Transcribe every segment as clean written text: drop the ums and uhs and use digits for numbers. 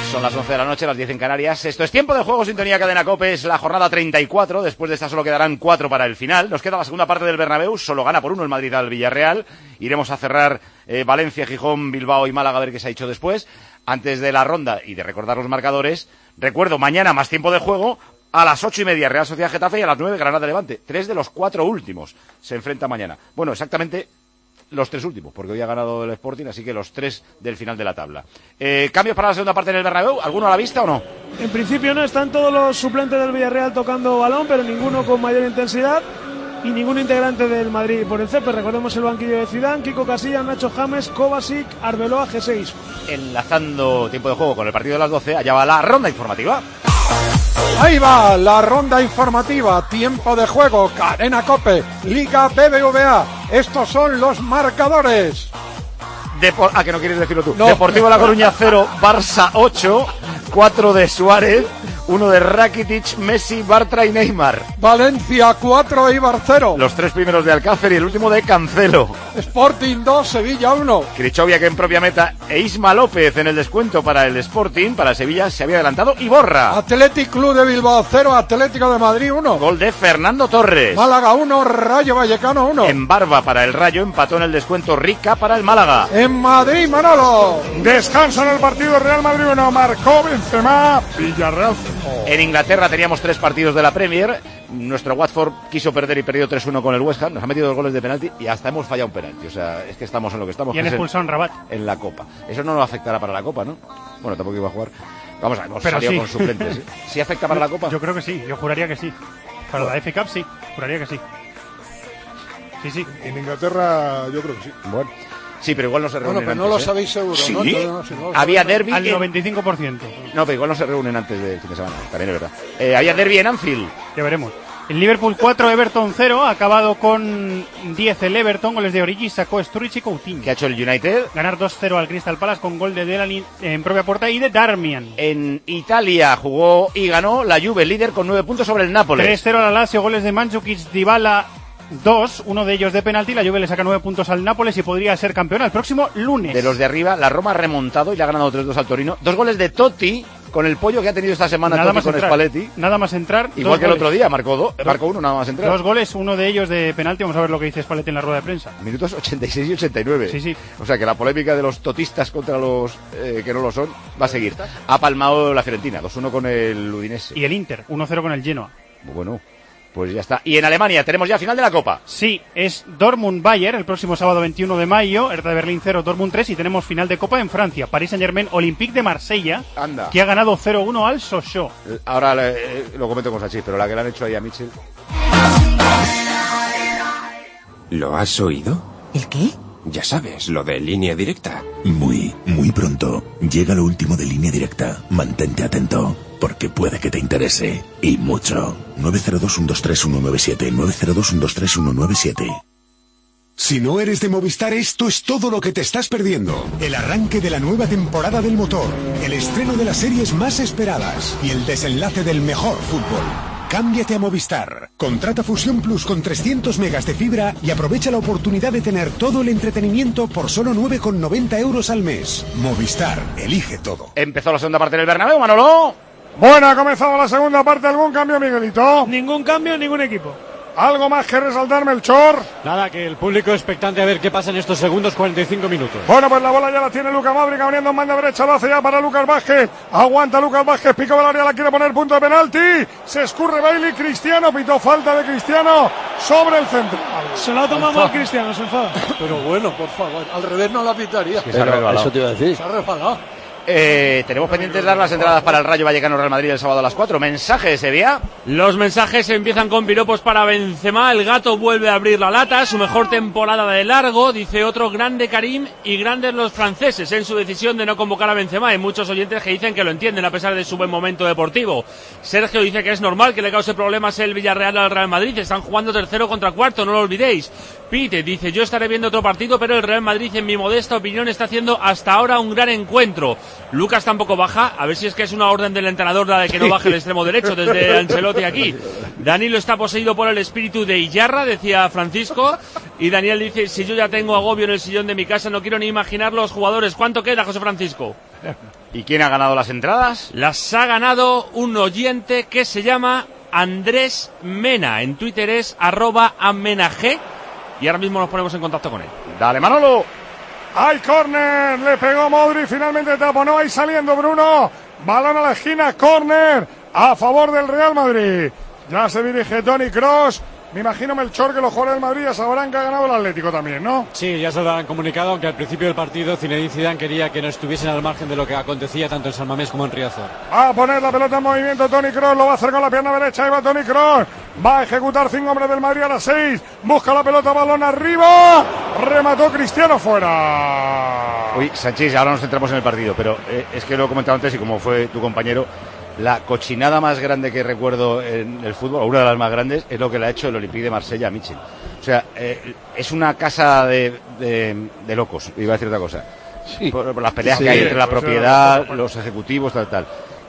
Son las 11 de la noche, las 10 en Canarias. Esto es Tiempo de Juego, Sintonía Cadena COPE. Es la jornada 34. Después de esta solo quedarán 4 para el final. Nos queda la segunda parte del Bernabéu. Solo gana por 1 el Madrid al Villarreal. Iremos a cerrar Valencia, Gijón, Bilbao y Málaga a ver qué se ha hecho después. Antes de la ronda y de recordar los marcadores, recuerdo, mañana más tiempo de juego. A las 8:30 Real Sociedad Getafe y a las 9 Granada Levante. 3 de los 4 últimos se enfrentan mañana. Bueno, exactamente los 3 últimos, porque hoy ha ganado el Sporting, así que los 3 del final de la tabla. ¿Cambios para la segunda parte en el Bernabéu? ¿Alguno a la vista o no? En principio no, están todos los suplentes del Villarreal tocando balón, pero ninguno con mayor intensidad y ningún integrante del Madrid por el césped. Recordemos el banquillo de Zidane, Kiko Casillas, Nacho James, Kovacic, Arbeloa, G6. Enlazando tiempo de juego con el partido de las 12, allá va la ronda informativa. Ahí va la ronda informativa, tiempo de juego, Cadena COPE, Liga BBVA. Estos son los marcadores. ¿A que no quieres decirlo tú? No. Deportivo La Coruña 0, Barça 8, 4 de Suárez, 1 de Rakitic, Messi, Bartra y Neymar. Valencia 4, Eibar 0. Los 3 primeros de Alcácer y el último de Cancelo. Sporting 2, Sevilla 1. Krichovia que en propia meta e Isma López en el descuento para el Sporting. Para el Sevilla se había adelantado y Borra. Athletic Club de Bilbao 0, Atlético de Madrid 1. Gol de Fernando Torres. Málaga 1, Rayo Vallecano 1. En Barba para el Rayo, empató en el descuento Rica para el Málaga. En Madrid, Manolo. Descanso en el partido, Real Madrid 1, marcó Benzema, Villarreal 0. En Inglaterra teníamos 3 partidos de la Premier. Nuestro Watford quiso perder y perdió 3-1 con el West Ham. Nos ha metido 2 goles de penalti y hasta hemos fallado un penalti. O sea, es que estamos en lo que estamos. Y han expulsado en Rabat. En la Copa. Eso no nos afectará para la Copa, ¿no? Bueno, tampoco iba a jugar. Vamos a ver, hemos Pero salido sí. con suplentes. ¿Sí? ¿Sí afecta para la Copa? Yo creo que sí, yo juraría que sí. Para la FA Cup sí, juraría que sí. Sí. En Inglaterra yo creo que sí. Bueno. Sí, pero igual no se reúnen Bueno, pero antes, no lo sabéis seguro, ¿Sí? ¿no? No, Había derbi al 95%. No, pero igual no se reúnen antes del fin de semana. También es verdad. Había derbi en Anfield. Ya veremos. El Liverpool 4, Everton 0, ha acabado con 10 el Everton, goles de Origi, sacó Sturridge y Coutinho. ¿Qué ha hecho el United? Ganar 2-0 al Crystal Palace con gol de Delaney en propia puerta y de Darmian. En Italia jugó y ganó la Juve, líder con 9 puntos sobre el Nápoles. 3-0 al Lazio, goles de Mandzukic, Dybala, 2, uno de ellos de penalti. La Juve le saca 9 puntos al Nápoles y podría ser campeón el próximo lunes. De los de arriba, la Roma ha remontado y le ha ganado 3-2 al Torino. 2 goles de Totti, con el pollo que ha tenido esta semana nada Totti más con entrar, Spalletti. Nada más entrar. Igual que el otro día, marcó 1 nada más entrar. 2 goles, uno de ellos de penalti. Vamos a ver lo que dice Spalletti en la rueda de prensa. Minutos 86 y 89. Sí. O sea que la polémica de los totistas contra los que no lo son va a seguir. Ha palmado la Fiorentina, 2-1 con el Udinese. Y el Inter, 1-0 con el Genoa. Bueno, pues ya está. Y en Alemania tenemos ya final de la Copa. Sí, es Dortmund-Bayern el próximo sábado 21 de mayo, Hertha de Berlín 0, Dortmund 3 y tenemos final de Copa en Francia, Paris Saint-Germain, Olympique de Marsella, Anda. que ha ganado 0-1 al Sochaux. Ahora lo comento con Sachis, pero la que le han hecho ahí a Mitchell. ¿Lo has oído? ¿El qué? Ya sabes, lo de Línea Directa. Muy pronto. Llega lo último de Línea Directa. Mantente atento, porque puede que te interese. Y mucho. 902-123-197. 902-123-197. Si no eres de Movistar, esto es todo lo que te estás perdiendo. El arranque de la nueva temporada del motor, el estreno de las series más esperadas y el desenlace del mejor fútbol. Cámbiate a Movistar. Contrata Fusión Plus con 300 megas de fibra y aprovecha la oportunidad de tener todo el entretenimiento por solo 9,90 € al mes. Movistar, elige todo. Empezó la segunda parte del Bernabéu, Manolo. Bueno, ha comenzado la segunda parte. ¿Algún cambio, Miguelito? Ningún cambio, ningún equipo. ¿Algo más que resaltar, Melchor? Nada, que el público expectante a ver qué pasa en estos segundos 45 minutos. Bueno, pues la bola ya la tiene Lucas Modric, abriendo en banda derecha, lo hace ya para Lucas Vázquez. Aguanta Lucas Vázquez, pico del área, la quiere poner punto de penalti. Se escurre Bailey, Cristiano, pitó falta de Cristiano sobre el centro. Se lo ha tomado mal Cristiano, se enfada. Pero bueno, por favor, al revés no la pitaría. Se ha resbalado. Eso te iba a decir. Se ha resbalado. Tenemos pendientes dar las entradas para el Rayo Vallecano Real Madrid el sábado a las 4. ¿Mensajes, Sevilla? Los mensajes empiezan con piropos para Benzema. El gato vuelve a abrir la lata. Su mejor temporada de largo. Dice otro, grande Karim y grandes los franceses en su decisión de no convocar a Benzema. Hay muchos oyentes que dicen que lo entienden a pesar de su buen momento deportivo. Sergio dice que es normal que le cause problemas el Villarreal al Real Madrid. Están jugando tercero contra cuarto, no lo olvidéis. Pete dice, yo estaré viendo otro partido, pero el Real Madrid, en mi modesta opinión, está haciendo hasta ahora un gran encuentro. Lucas tampoco baja, a ver si es que es una orden del entrenador la de que no baje el extremo derecho desde Ancelotti aquí. Danilo está poseído por el espíritu de Iyarra, decía Francisco, y Daniel dice, si yo ya tengo agobio en el sillón de mi casa, no quiero ni imaginar los jugadores. ¿Cuánto queda, José Francisco? ¿Y quién ha ganado las entradas? Las ha ganado un oyente que se llama Andrés Mena. En Twitter es @amenag. Y ahora mismo nos ponemos en contacto con él. Dale, Manolo. ¡Ay, córner! Le pegó Modric, finalmente taponó ahí saliendo Bruno. Balón a la esquina, córner a favor del Real Madrid. Ya se dirige Toni Kroos. Me imagino, Melchor, que los jugadores del Madrid ya sabrán que ha ganado el Atlético también, ¿no? Sí, ya se lo han comunicado, aunque al principio del partido Zinedine Zidane quería que no estuviesen al margen de lo que acontecía tanto en San Mamés como en Riazor. Va a poner la pelota en movimiento Toni Kroos, lo va a hacer con la pierna derecha, ahí va Toni Kroos. Va a ejecutar 5 hombres del Madrid a las 6. Busca la pelota, balón arriba. Remató Cristiano, fuera. Uy, Sánchez, ahora nos centramos en el partido, pero es que lo he comentado antes y como fue tu compañero, la cochinada más grande que recuerdo en el fútbol, o una de las más grandes, es lo que le ha hecho el Olympique de Marsella a Michel. O sea, es una casa de locos, iba a decir otra cosa. Sí. Por las peleas que hay entre la propiedad, los ejecutivos, tal.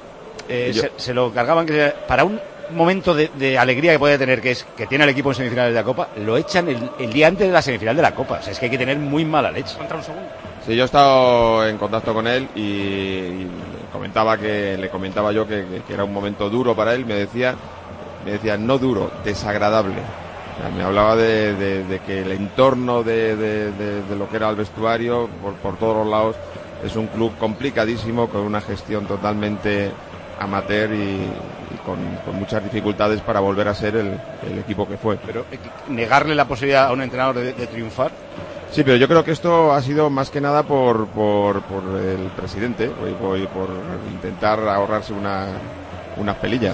Se lo cargaban que para un momento de alegría que puede tener, que es que tiene el equipo en semifinales de la Copa, lo echan el día antes de la semifinal de la Copa. O sea, es que hay que tener muy mala leche. Sí, yo he estado en contacto con él y le comentaba yo que era un momento duro para él. Me decía no duro, desagradable. O sea, me hablaba de que el entorno de lo que era el vestuario por todos los lados es un club complicadísimo, con una gestión totalmente amateur y con muchas dificultades para volver a ser el equipo que fue. Pero negarle la posibilidad a un entrenador de triunfar. Sí, pero yo creo que esto ha sido más que nada por el presidente y por intentar ahorrarse unas pelillas.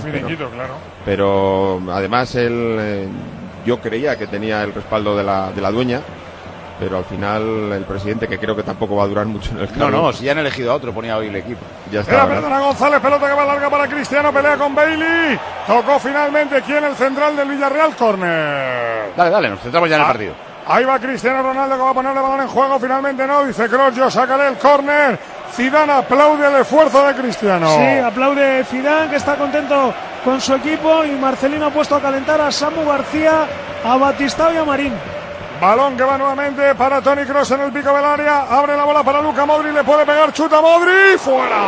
Pero además él, yo creía que tenía el respaldo de la dueña, pero al final el presidente, que creo que tampoco va a durar mucho en el cargo. No, si ya han elegido a otro, ponía hoy el equipo. Ya está. Perdona González, pelota que va larga para Cristiano, pelea con Bailey. Tocó finalmente quien el central del Villarreal, córner. Dale, nos centramos ya en el partido. Ahí va Cristiano Ronaldo, que va a ponerle balón en juego, finalmente no, dice Kroos, yo sacaré el córner. Zidane aplaude el esfuerzo de Cristiano. Sí, aplaude Zidane, que está contento con su equipo, y Marcelino ha puesto a calentar a Samu García, a Batistao y a Marín. Balón que va nuevamente para Toni Kroos en el pico del área, abre la bola para Luka Modric, le puede pegar, chuta Modric, fuera.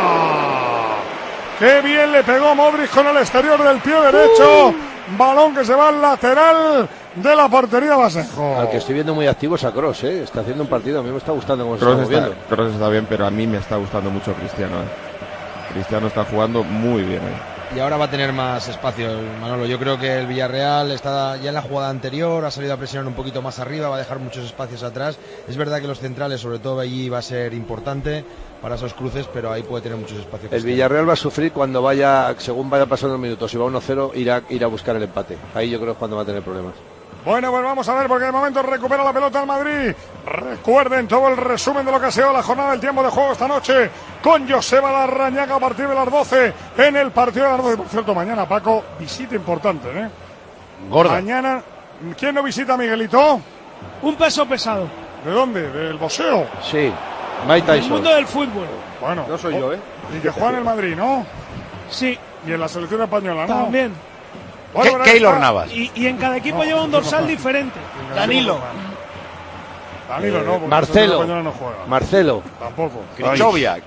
Qué bien le pegó Modric con el exterior del pie derecho. Balón que se va al lateral de la portería Basenjo. Al que estoy viendo muy activo es a Kroos, está haciendo un partido, a mí me está gustando cómo se está moviendo. Kroos está bien, pero a mí me está gustando mucho Cristiano. Cristiano está jugando muy bien. Y ahora va a tener más espacio, Manolo. Yo creo que el Villarreal está ya en la jugada anterior, ha salido a presionar un poquito más arriba, va a dejar muchos espacios atrás. Es verdad que los centrales, sobre todo allí, va a ser importante para esos cruces, pero ahí puede tener muchos espacios. El Villarreal va a sufrir cuando según vaya pasando los minutos. Si va 1-0, irá a buscar el empate. Ahí yo creo que es cuando va a tener problemas. Bueno, pues vamos a ver, porque de momento recupera la pelota el Madrid. Recuerden todo el resumen de lo que ha sido la jornada del tiempo de juego esta noche con Joseba Larrañaga a partir de las 12 en el partido de las 12. Por cierto, mañana, Paco, visita importante, Gorda. Mañana, ¿quién no visita, Miguelito? Un peso pesado. ¿De dónde? ¿Del boxeo? Sí, Mike Tyson. El mundo del fútbol. Bueno. No soy yo, Y que juega en el Madrid, ¿no? Sí. Y en la selección española, ¿no? También. Bueno, Keylor Navas. Y en cada equipo lleva un dorsal diferente. Danilo no, Marcelo. No juega. Marcelo. Tampoco. Krychowiak.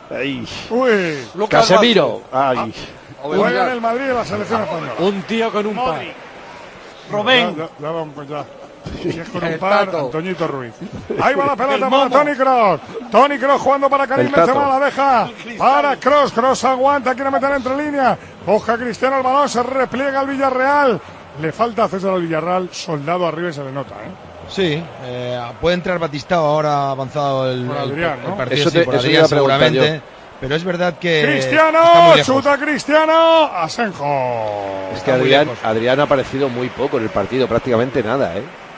Uy. Casemiro. Ay. Juega en el Madrid en la selección española. Un tío con un par. Robén. Ya. Y es con un par, Antoñito Ruiz. Ahí va la pelota para Toni Kroos. Toni Kroos jugando para Karim Benzema, la deja para Kroos. Kroos aguanta, quiere meter entre líneas. Busca Cristiano el balón, se repliega al Villarreal. Le falta a César al Villarreal, soldado arriba y se le nota, Sí, puede entrar Batistao, ahora avanzado el partido. Eso por Adrián, seguramente. Yo. Pero es verdad que Cristiano, chuta Cristiano, Asenjo. Es que Adrián ha aparecido muy poco en el partido, prácticamente nada,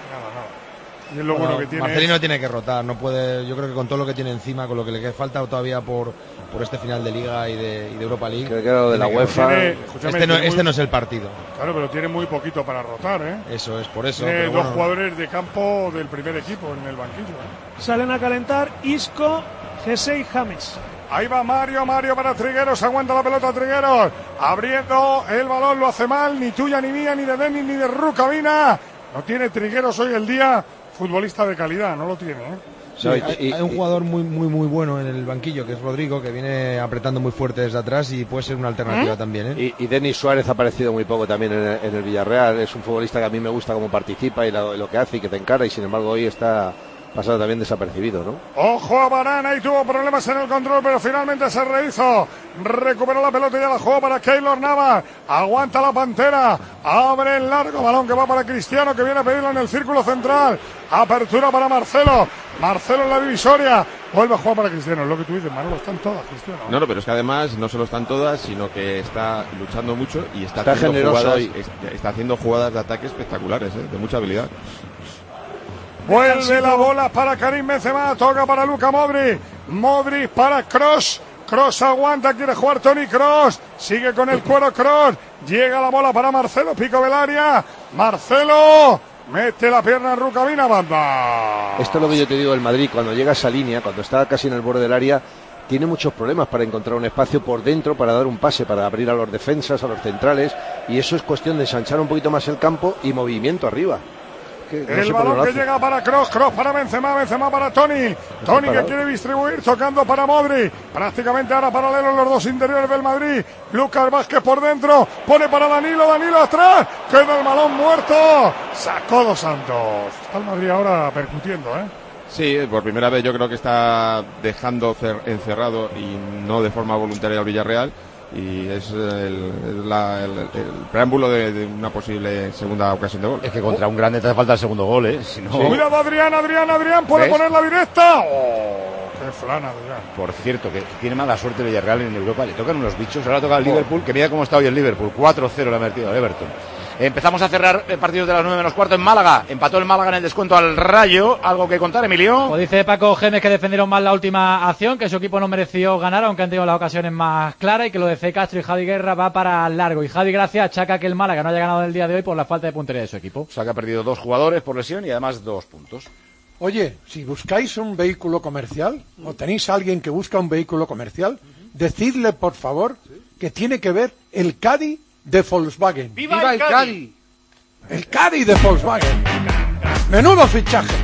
Y es lo bueno que tiene. Marcelino tiene que rotar, no puede. Yo creo que con todo lo que tiene encima, con lo que le falta todavía por este final de Liga y de Europa League. Creo que lo de la UEFA. Este no es el partido. Claro, pero tiene muy poquito para rotar, Eso es, por eso. Tiene dos jugadores de campo del primer equipo en el banquillo. Salen a calentar Isco, Jesse y James. Ahí va Mario para Trigueros, aguanta la pelota Trigueros, abriendo el balón, lo hace mal, ni tuya, ni mía, ni de Denis, ni de Rukavina. No tiene Trigueros hoy el día, futbolista de calidad, no lo tiene, Sí, hay un jugador muy bueno en el banquillo, que es Rodrigo, que viene apretando muy fuerte desde atrás y puede ser una alternativa también, ¿eh? Y Denis Suárez ha aparecido muy poco también en el Villarreal. Es un futbolista que a mí me gusta cómo participa y lo que hace y que te encara, y sin embargo hoy está pasado también desapercibido, ¿no? Ojo a Varane, y tuvo problemas en el control, pero finalmente se rehizo. Recuperó la pelota y ya la jugó para Keylor Navas. Aguanta la Pantera. Abre el largo balón que va para Cristiano, que viene a pedirlo en el círculo central. Apertura para Marcelo. Marcelo en la divisoria. Vuelve a jugar para Cristiano. Es lo que tú dices, Manolo, están todas, Cristiano. No, pero es que además no solo están todas, sino que está luchando mucho y está haciendo jugadas de ataque espectaculares, de mucha habilidad. Vuelve la bola para Karim Benzema, toca para Luka Modric. Modric para Kroos. Kroos aguanta, quiere jugar Toni Kroos. Sigue con el cuero Kroos. Llega la bola para Marcelo, pico del área. Marcelo mete la pierna en Rukavina, banda. Esto es lo que yo te digo del Madrid, cuando llega a esa línea, cuando está casi en el borde del área, tiene muchos problemas para encontrar un espacio por dentro, para dar un pase, para abrir a los defensas, a los centrales, y eso es cuestión de ensanchar un poquito más el campo y movimiento arriba. El balón que llega para Kroos para Benzema para Toni que quiere distribuir, tocando para Modric, prácticamente ahora paralelos los dos interiores del Madrid. Lucas Vázquez por dentro, pone para Danilo atrás, queda el balón muerto, sacó Dos Santos. Está el Madrid ahora percutiendo, Sí, por primera vez yo creo que está dejando encerrado y no de forma voluntaria al Villarreal. Y es el preámbulo de una posible segunda ocasión de gol. Es que contra un grande te hace falta el segundo gol, Si no... Cuidado Adrián, puede poner la directa. ¡Qué flana, Adrián! Por cierto, que tiene mala suerte el Villarreal en Europa, le tocan unos bichos, ahora toca el Liverpool, que mira cómo está hoy el Liverpool, 4-0 le ha metido al Everton. Empezamos a cerrar partidos de las 9 menos cuarto en Málaga. Empató el Málaga en el descuento al Rayo. ¿Algo que contar, Emilio? Pues dice Paco Gémez que defendieron mal la última acción, que su equipo no mereció ganar, aunque han tenido las ocasiones más claras, y que lo de C. Castro y Javi Guerra va para largo. Y Javi Gracia achaca que el Málaga no haya ganado el día de hoy por la falta de puntería de su equipo. O sea que ha perdido 2 jugadores por lesión y además 2 puntos. Oye, si buscáis un vehículo comercial, o tenéis a alguien que busca un vehículo comercial, decidle, por favor, que tiene que ver el Caddy de Volkswagen. ¡Viva el Caddy! El Caddy de Volkswagen. Menudo fichaje.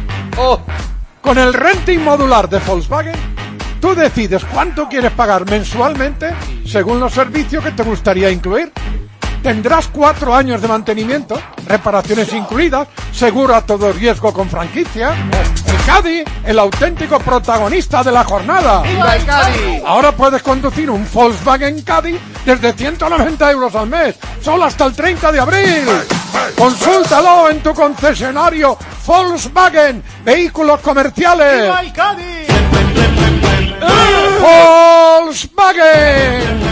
Con el renting modular de Volkswagen, tú decides cuánto quieres pagar mensualmente según los servicios que te gustaría incluir. Tendrás 4 años de mantenimiento, reparaciones incluidas, seguro a todo riesgo con franquicia. El Caddy, el auténtico protagonista de la jornada. ¡Viva el Caddy! Ahora puedes conducir un Volkswagen Caddy desde 190 euros al mes, solo hasta el 30 de abril. Consúltalo en tu concesionario Volkswagen, vehículos comerciales. ¡Viva el Caddy! Volkswagen.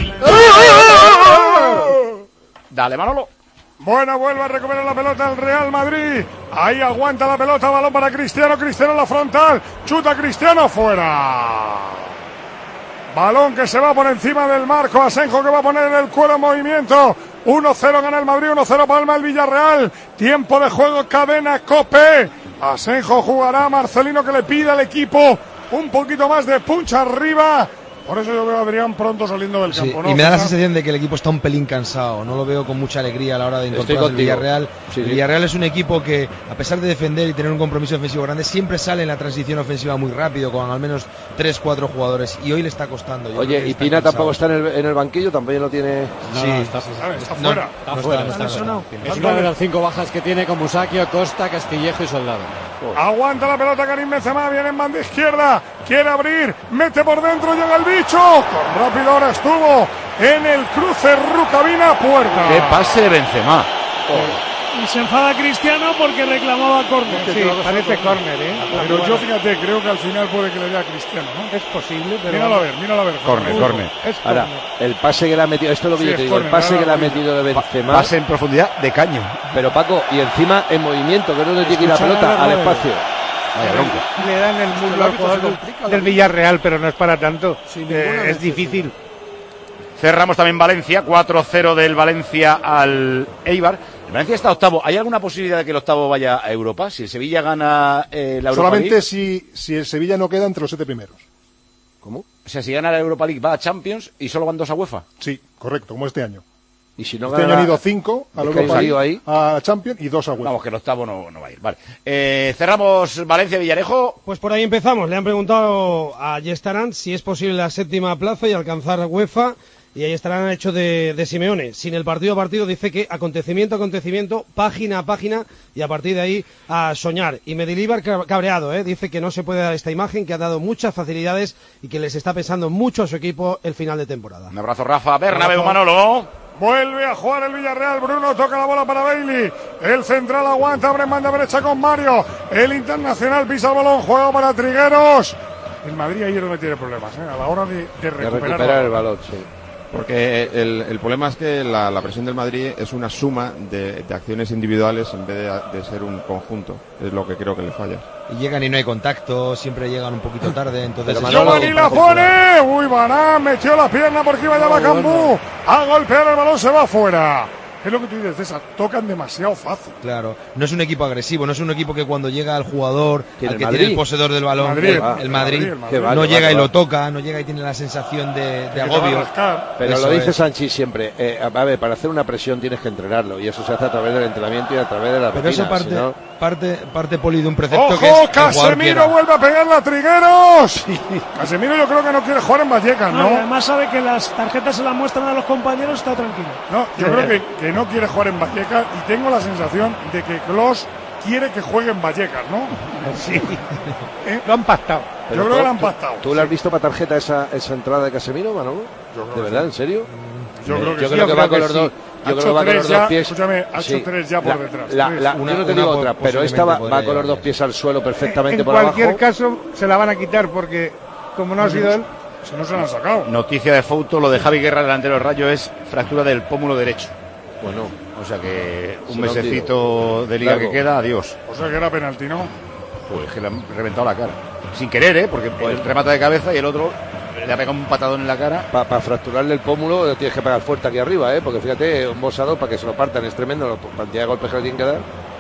Dale, Manolo. Bueno, vuelve a recuperar la pelota el Real Madrid. Ahí aguanta la pelota, balón para Cristiano. Cristiano en la frontal. Chuta Cristiano, fuera. Balón que se va por encima del marco. Asenjo que va a poner el cuero en movimiento. 1-0 gana el Madrid, 1-0 palma el Villarreal. Tiempo de juego, cadena COPE. Asenjo jugará, Marcelino que le pide al equipo un poquito más de punch arriba. Por eso yo veo a Adrián pronto saliendo del campo, ¿no? Y me da la sensación de que el equipo está un pelín cansado. No lo veo con mucha alegría a la hora de incorporarse al Villarreal. Sí. El Villarreal es un equipo que, a pesar de defender y tener un compromiso ofensivo grande, siempre sale en la transición ofensiva muy rápido, con al menos 3-4 jugadores. Y hoy le está costando. Oye, ¿y Pina tampoco está en el banquillo? ¿También lo tiene? No, sí, está fuera. Es una de las 5 bajas que tiene, con Musacchio, Costa, Castillejo y Soldado. Aguanta la pelota Karim Benzema, viene en banda izquierda, quiere abrir, mete por dentro, llega el bicho, con rápido ahora estuvo en el cruce Rukavina, puerta. ¡Qué pase de Benzema! Y se enfada Cristiano porque reclamaba córner. Sí, parece córner, Pero yo, fíjate, creo que al final puede que le dé a Cristiano, ¿no? Es posible, pero... Míralo a ver. Córner. Ahora, el pase que le ha metido, esto es lo que yo te digo, el pase que le ha metido de Benzema. Pase en profundidad de caño. Pero Paco, y encima en movimiento, que es donde tiene que ir la pelota, al espacio. Vaya bronca. Le dan el muslo al jugador del Villarreal, pero no es para tanto. Es difícil. Cerramos también Valencia, 4-0 del Valencia al Eibar. El Valencia está octavo. ¿Hay alguna posibilidad de que el octavo vaya a Europa? Si el Sevilla gana la Europa solamente League. si el Sevilla no queda entre los 7 primeros. ¿Cómo? O sea, si gana la Europa League va a Champions y solo van 2 a UEFA. Sí, correcto, como este año. Y si no este año han ido 5 a la Europa League, a Champions y 2 a UEFA. Vamos, que el octavo no va a ir. Vale. Cerramos Valencia-Villarejo. Pues por ahí empezamos. Le han preguntado a Yestaran si es posible la 7ª plaza y alcanzar UEFA. Y ahí estarán hecho de Simeone. Sin el partido a partido, dice que acontecimiento a acontecimiento, página a página, y a partir de ahí a soñar. Y Mendilibar cabreado, dice que no se puede dar esta imagen, que ha dado muchas facilidades y que les está pesando mucho a su equipo el final de temporada. Un abrazo, Rafa. Bernabéu, Manolo. Vuelve a jugar el Villarreal. Bruno toca la bola para Bailey. El central aguanta, abre en banda derecha con Mario. El internacional pisa el balón, juega para Trigueros. El Madrid ahí es donde tiene problemas, a la hora de recuperar el balón, sí. Porque el problema es que la presión del Madrid es una suma de acciones individuales en vez de ser un conjunto. Es lo que creo que le falla. Y llegan y no hay contacto, siempre llegan un poquito tarde. Entonces Giovanni la pone. Uy, Varane metió la pierna porque iba ya Bacambú. A golpear el balón, se va afuera. Es lo que tú dices, César, tocan demasiado fácil. Claro, no es un equipo agresivo, no es un equipo que cuando llega al jugador, al que tiene el posedor del balón, el Madrid no llega y lo toca, no llega y tiene la sensación de agobio. Pero lo dice Sanchi siempre, a ver, para hacer una presión tienes que entrenarlo, y eso se hace a través del entrenamiento y a través de la rutina. Pero eso parte Poli de un precepto. ¡Ojo! Que es Casemiro vuelve a pegarle a Trigueros. Sí. Casemiro yo creo que no quiere jugar en Vallecas, ¿no? Además sabe que las tarjetas se las muestran a los compañeros, está tranquilo. No, yo creo que no quiere jugar en Vallecas y tengo la sensación de que Klose quiere que juegue en Vallecas, ¿no? Sí. Lo han pactado. Yo creo que lo han pactado. ¿Tú le has visto para tarjeta esa entrada de Casemiro, Manolo? ¿De verdad? ¿En serio? Yo creo que yo creo que va con los dos. Yo creo que va con los dos pies. Escúchame, ha hecho 3 ya por detrás. Yo no te digo otra, pero esta va con los dos pies al suelo perfectamente por abajo. En cualquier caso, se la van a quitar porque, como no ha sido él. Si no se la han sacado. Noticia de Fouto, lo de Javi Guerra, delantero del Rayo, es fractura del pómulo derecho. Bueno. O sea que un mesecito de liga que queda, adiós. O sea que era penalti, ¿no? Pues que le han reventado la cara. Sin querer, porque él remata de cabeza y el otro le ha pegado un patadón en la cara. Para fracturarle el pómulo tienes que pegar fuerte aquí arriba, porque fíjate, un bolsador para que se lo partan es tremendo, la cantidad de golpes que le tienen que dar.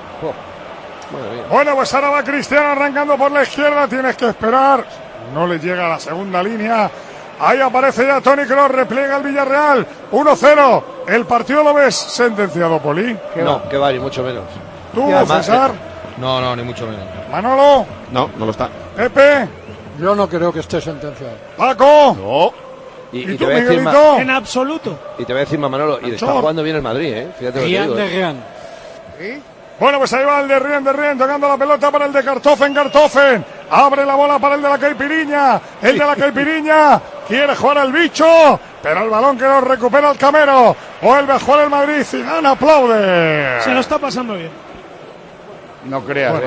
Bueno, pues ahora va Cristiano arrancando por la izquierda, tienes que esperar. No le llega a la segunda línea. Ahí aparece ya Toni Kroos, repliega el Villarreal. 1-0. El partido lo ves sentenciado, Poli. No, que va, ni mucho menos. ¿Tú, César? No, ni mucho menos. ¿Manolo? No lo está. ¿Pepe? Yo no creo que esté sentenciado. ¿Paco? No. ¿Y tú, Miguelito? En absoluto. Y te voy a decir más, Manolo, y está jugando bien el Madrid, Fíjate lo que digo. ¿Sí? Bueno, pues ahí va el de Rien, tocando la pelota para el de Kartoffen. Abre la bola para el de la Caipiriña. El de la Caipiriña quiere jugar al bicho, pero el balón que lo recupera el Camero. Vuelve a jugar el Madrid. Zidane aplaude. Se lo está pasando bien. No creas,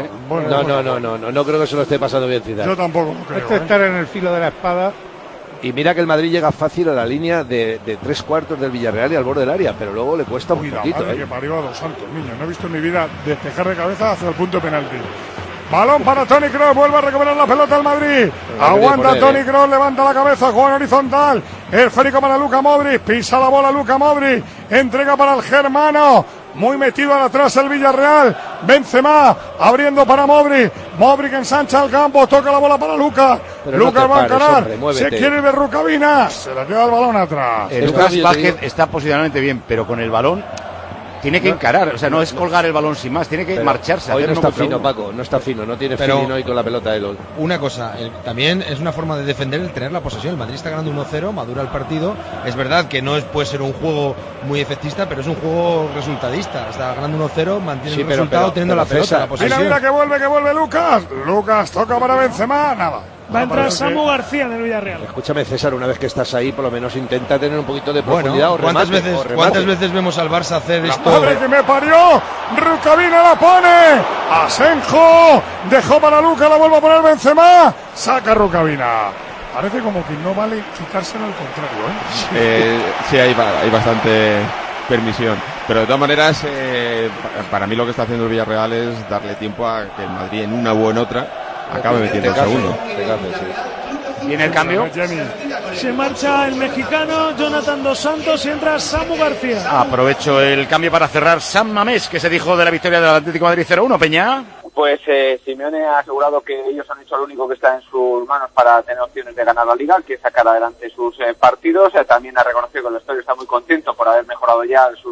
No creo que se lo esté pasando bien Zidane. Yo tampoco lo creo. Esto es estar en el filo de la espada. Y mira que el Madrid llega fácil a la línea de 3/4 del Villarreal y al borde del área, pero luego le cuesta un poquito. Que parió a Dos Santos, niño. No he visto en mi vida despejar de cabeza hacia el punto de penalti. Balón para Toni Kroos, vuelve a recuperar la pelota al Madrid. Aguanta Toni Kroos, levanta la cabeza, juega en horizontal. Esférico para Luka Modric, pisa la bola Luka Modric, entrega para el germano. Muy metido atrás el Villarreal. Benzema abriendo para Modric. Modric ensancha el campo, toca la bola para Lucas. Lucas va a encarar. Se quiere ir de Rukavina. Se le queda el balón atrás. Lucas Vázquez está posicionalmente bien, pero con el balón tiene que encarar. O sea, no es colgar el balón sin más, tiene que marcharse. Hoy no está fino, Paco, no está fino, no tiene feeling hoy con la pelota de LOL. Una cosa, también es una forma de defender el tener la posesión. El Madrid está ganando 1-0, madura el partido. Es verdad que no puede ser un juego muy efectista, pero es un juego resultadista. Está ganando 1-0, mantiene el resultado teniendo la pelota, la posesión. Mira que vuelve Lucas. Lucas toca para Benzema, nada. Va a entrar Samu García en el Villarreal. Escúchame, César, una vez que estás ahí, por lo menos intenta tener un poquito de profundidad. ¿Cuántas veces vemos al Barça hacer esto? ¡Madre que me parió! Rukavina la pone. Asenjo dejó para Lucas, la vuelve a poner Benzema. Saca Rukavina. Parece como que no vale quitárselo al contrario, Sí, hay bastante permisión. Pero de todas maneras, para mí lo que está haciendo el Villarreal es darle tiempo a que el Madrid en una u en otra acabe metiendo el segundo. ¿Viene el cambio? Se marcha el mexicano Jonathan Dos Santos y entra Samu García. Aprovecho el cambio para cerrar San Mamés, que se dijo de la victoria del Atlético de Madrid 0-1, Peña. Pues Simeone ha asegurado que ellos han hecho lo único que está en sus manos para tener opciones de ganar la Liga, que es sacar adelante sus partidos. También ha reconocido que el estadio está muy contento por haber mejorado ya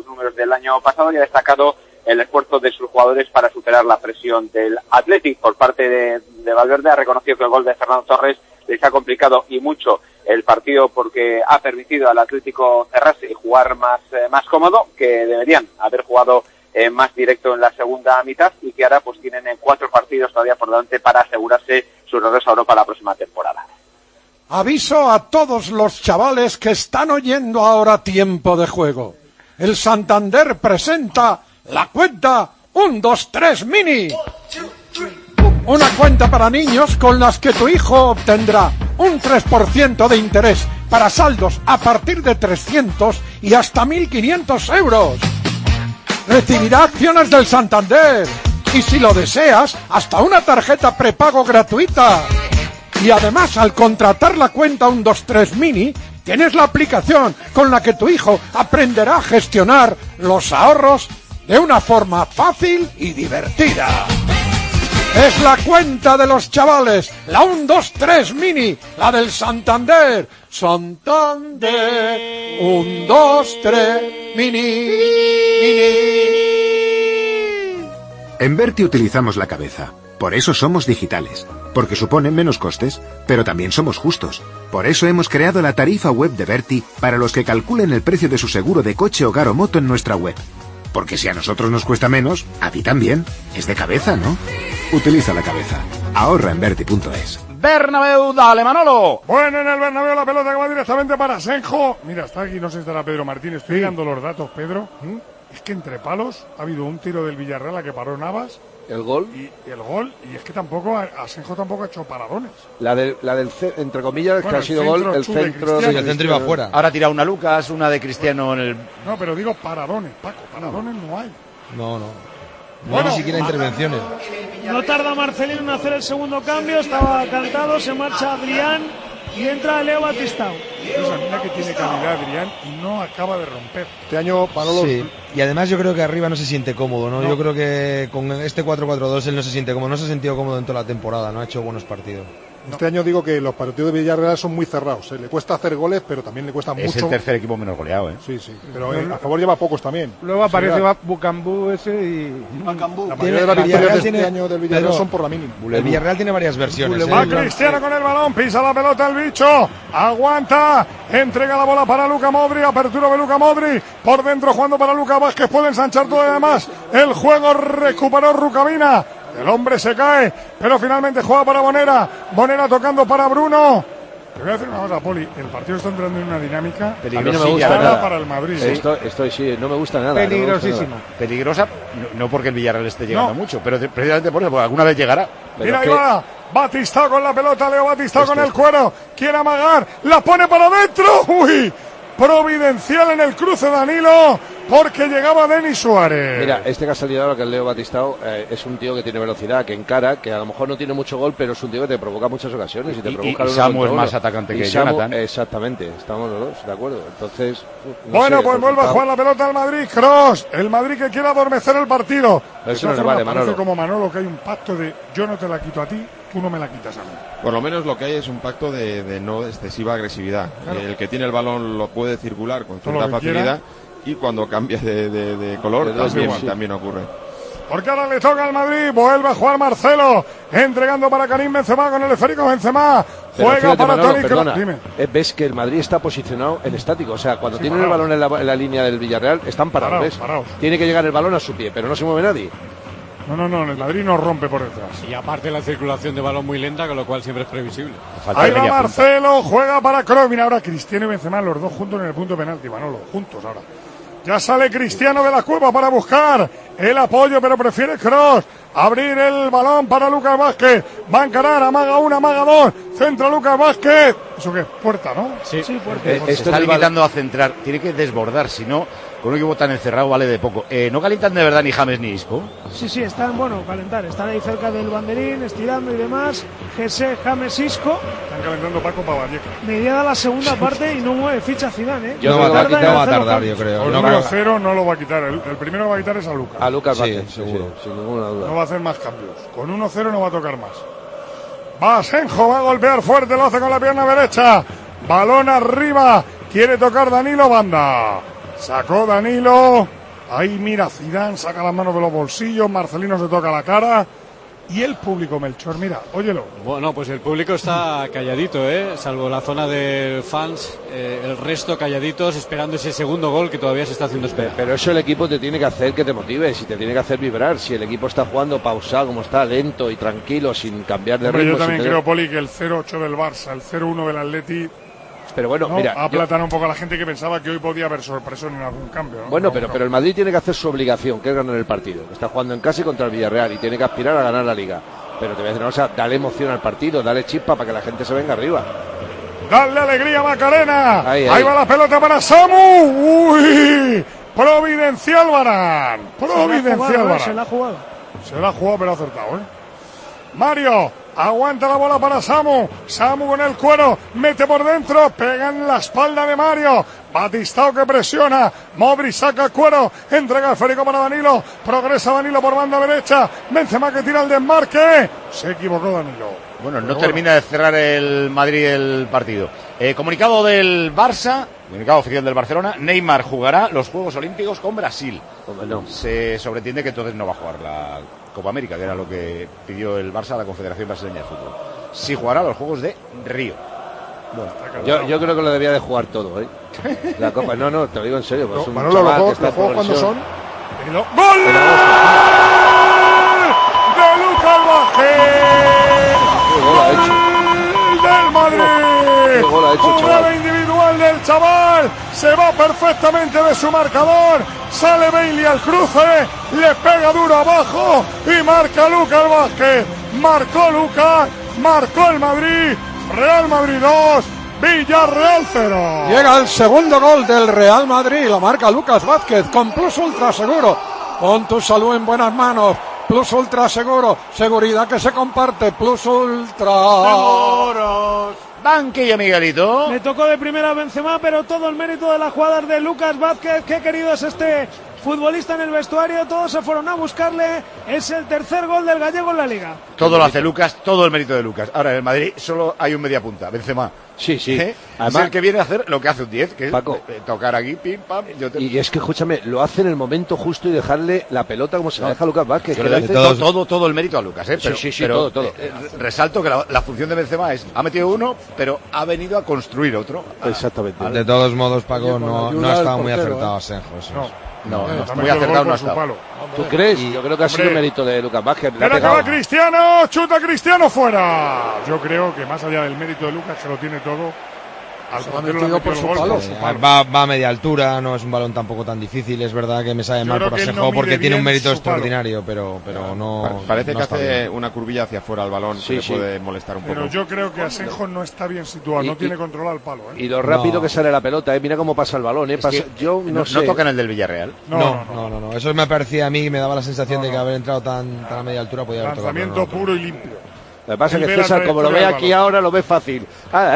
año pasado y ha destacado el esfuerzo de sus jugadores para superar la presión del Athletic. Por parte de Valverde ha reconocido que el gol de Fernando Torres les ha complicado y mucho el partido porque ha permitido al Atlético cerrarse y jugar más cómodo, que deberían haber jugado más directo en la segunda mitad y que ahora pues tienen 4 partidos todavía por delante para asegurarse su regreso a Europa la próxima temporada. Aviso a todos los chavales que están oyendo ahora Tiempo de Juego. El Santander presenta la cuenta 1, 2, 3 Mini. Una cuenta para niños con las que tu hijo obtendrá un 3% de interés para saldos a partir de 300 y hasta 1.500 euros. Recibirá acciones del Santander y, si lo deseas, hasta una tarjeta prepago gratuita. Y además, al contratar la cuenta 123 Mini, tienes la aplicación con la que tu hijo aprenderá a gestionar los ahorros de una forma fácil y divertida. Es la cuenta de los chavales, la 123 Mini, la del Santander. Santander, 123 Mini. En Berti utilizamos la cabeza. Por eso somos digitales, porque suponen menos costes, pero también somos justos. Por eso hemos creado la tarifa web de Berti para los que calculen el precio de su seguro de coche, hogar o moto en nuestra web. Porque si a nosotros nos cuesta menos, a ti también. Es de cabeza, ¿no? Utiliza la cabeza. Ahorra en Berti.es. Bernabéu, dale Manolo. Bueno, en el Bernabéu la pelota que va directamente para Asenjo. Mira, está aquí, no sé si estará Pedro Martínez. Estoy dando los datos, Pedro. Es que entre palos ha habido un tiro del Villarreal a que paró Navas. ¿El gol? Y el gol, y es que tampoco, Asenjo tampoco ha hecho paradones. La del entre comillas, bueno, que ha sido gol, el centro y el centro iba fuera. Ahora ha tirado una Lucas, una de Cristiano en el... No, pero digo paradones, Paco, paradones no hay. No. Bueno, ni siquiera intervenciones. No tarda Marcelino en hacer el segundo cambio, estaba cantado, se marcha Adrián y entra Leo Batistao. Mira que tiene calidad Adrián y no acaba de romper. Este año Manolo... Sí, y además yo creo que arriba no se siente cómodo, ¿no? Yo creo que con este 4-4-2 él no se siente cómodo, no se ha sentido cómodo en toda la temporada, no ha hecho buenos partidos. Este año digo que los partidos de Villarreal son muy cerrados, le cuesta hacer goles, pero también le cuesta mucho. Es el tercer equipo menos goleado, Sí, pero a favor lleva pocos también. Luego aparece Bucambú ese y... La mayoría de las victorias de este año del Villarreal son por la mínima. El Villarreal tiene varias versiones. Va Cristiano con el balón, pisa la pelota el bicho, aguanta, entrega la bola para Luka Modric, apertura de Luka Modric, por dentro jugando para Lucas Vázquez, puede ensanchar todo y además el juego, recuperó Rukavina. El hombre se cae, pero finalmente juega para Bonera tocando para Bruno. Te voy a decir una cosa, Poli, el partido está entrando en una dinámica a mí no me gusta nada para el Madrid. Esto sí, no me gusta nada. Peligrosísima. Peligrosa, no porque el Villarreal esté llegando mucho, pero precisamente por eso, porque alguna vez llegará. Mira, ahí va Batistao con la pelota, Leo Batistao con el cuero, quiere amagar, la pone para adentro, uy, providencial en el cruce Danilo, porque llegaba Denis Suárez. Mira, este que ha salido ahora, que es Leo Batistao, es un tío que tiene velocidad, que encara, que a lo mejor no tiene mucho gol, pero es un tío que te provoca muchas ocasiones. Y Samu es más atacante que Jonathan. Exactamente, estamos los dos, de acuerdo. Entonces, bueno, pues vuelve a jugar la pelota al Madrid, Kroos, el Madrid que quiere adormecer el partido. Eso no le vale, Manolo. Parece como Manolo que hay un pacto de yo no te la quito a ti, tú no me la quitas a mí. Por lo menos lo que hay es un pacto de no excesiva agresividad. Claro. El que tiene el balón lo puede circular con cierta facilidad y cuando cambia de color también ocurre. Porque ahora le toca al Madrid, vuelve a jugar Marcelo, entregando para Karim Benzema con el esférico Benzema, juega para Toni Kroos. Ves que el Madrid está posicionado en estático, o sea, cuando tienen el balón en la línea del Villarreal, están parados. Tiene que llegar el balón a su pie, pero no se mueve nadie. No, el Madrid no rompe por detrás. Y aparte la circulación de balón muy lenta, con lo cual siempre es previsible. Ahí va Marcelo, juega para Kroos. Mira ahora Cristiano y Benzema, los dos juntos en el punto de penalti, Manolo, juntos ahora. Ya sale Cristiano de la cueva para buscar el apoyo, pero prefiere Kroos abrir el balón para Lucas Vázquez. Va a encarar, amaga una, amaga dos. Centra Lucas Vázquez. ¿Eso qué? Puerta, ¿no? Sí, puerta. Se está limitando a centrar. Tiene que desbordar, si no, con un equipo tan encerrado vale de poco. ¿No calientan de verdad ni James ni Isco? Sí, están, calentar. Están ahí cerca del banderín, estirando y demás. Jesse, James, Isco. Están calentando Paco para Vallecas. Mediada la segunda parte y no mueve ficha Zidane, No va a tardar, yo creo. Con 1-0 no lo va a quitar. El primero que va a quitar es a Lucas. A Lucas Vázquez, seguro. Sin ninguna duda. No va a hacer más cambios. Con 1-0 no va a tocar más. Va Asenjo, va a golpear fuerte, lo hace con la pierna derecha. Balón arriba. Quiere tocar Danilo, banda. Sacó Danilo. Ahí mira Zidane, saca las manos de los bolsillos, Marcelino se toca la cara. Y el público, Melchor, mira, óyelo. Bueno, pues el público está calladito, salvo la zona de fans, el resto calladitos esperando ese segundo gol que todavía se está haciendo esperar. Pero eso el equipo te tiene que hacer que te motives y te tiene que hacer vibrar. Si el equipo está jugando pausado, como está, lento y tranquilo, sin cambiar de ritmo. Yo también creo, Poli, que el 0-8 del Barça, el 0-1 del Atleti... Pero bueno, ¿no? mira, aplatanó un poco a la gente que pensaba que hoy podía haber sorpresa en algún cambio, ¿no? Bueno, pero el Madrid tiene que hacer su obligación, que es ganar el partido. Está jugando en casa y contra el Villarreal y tiene que aspirar a ganar la Liga. Pero te voy a decir una cosa, dale emoción al partido, dale chispa para que la gente se venga arriba. ¡Dale alegría, Macarena! Ahí va la pelota para Samu. ¡Uy! Providencial Varane. Providencial Varane. Se la ha jugado. Se la ha jugado, pero ha acertado, Mario. Aguanta la bola para Samu. Samu con el cuero. Mete por dentro. Pega en la espalda de Mario. Batistao que presiona. Modric saca el cuero. Entrega el esférico para Danilo. Progresa Danilo por banda derecha. Benzema que tira el desmarque. Se equivocó Danilo. Bueno, no termina de cerrar el Madrid el partido. Comunicado del Barça, comunicado oficial del Barcelona. Neymar jugará los Juegos Olímpicos con Brasil. No. Se sobreentiende que entonces no va a jugar la Copa América, que era lo que pidió el Barça a la Confederación Brasileña de Fútbol. Sí jugará los Juegos de Río. Bueno, yo creo que lo debía de jugar todo, La Copa, no, te lo digo en serio. Pues Manolo, los juegos cuando son. ¡Gol! ¡De Lucas Vázquez! ¡Del Madrid! ¡Jugada individual del chaval! Se va perfectamente de su marcador. Sale Bailey al cruce. Le pega duro abajo. Y marca Lucas Vázquez. Marcó Lucas. Marcó el Madrid. Real Madrid 2. Villarreal 0. Llega el segundo gol del Real Madrid. Lo marca Lucas Vázquez con Plus Ultra Seguro. Pon tu salud en buenas manos. Plus Ultra Seguro, seguridad que se comparte. Plus Ultra Seguros. Banquillo, Miguelito. Le tocó de primera a Benzema, pero todo el mérito de las jugadas de Lucas Vázquez. Qué querido es este futbolista en el vestuario. Todos se fueron a buscarle. Es el tercer gol del gallego en la Liga. Todo lo hace Lucas, todo el mérito de Lucas. Ahora en el Madrid solo hay un media punta, Benzema. Sí. Además, es el que viene a hacer lo que hace un 10, que Paco, es tocar aquí, pim, pam. Y es que, escúchame, lo hace en el momento justo y dejarle la pelota como se la deja a Lucas Vázquez. Yo le doy todo el mérito a Lucas, Pero, sí, pero todo. Resalto que la función de Benzema es, ha metido uno, pero ha venido a construir otro. Exactamente. De todos modos, Paco, no ha estado muy acertado Asenjo. No, muy acertado no ha estado. ¿Tú crees? Yo creo que ha sido mérito de Lucas Vázquez. Pero acaba Cristiano, chuta Cristiano fuera. Yo creo que más allá del mérito de Lucas, que lo tiene todo, al portero le por su palo. Va a media altura, no es un balón tampoco tan difícil. Es verdad que me sabe mal por Asenjo porque tiene un mérito extraordinario, pero no. Parece que hace bien. una curvilla hacia afuera al balón que le puede molestar un poco. Pero yo creo que Asenjo no está bien situado, no tiene controlado el palo. Y lo rápido que sale la pelota, mira cómo pasa el balón. Yo no sé. No tocan el del Villarreal. No. Eso me parecía a mí, me daba la sensación de que haber entrado tan a media altura podía haber tocado. Lanzamiento puro y limpio. Lo que pasa es que César, como lo ve aquí ahora, lo ve fácil.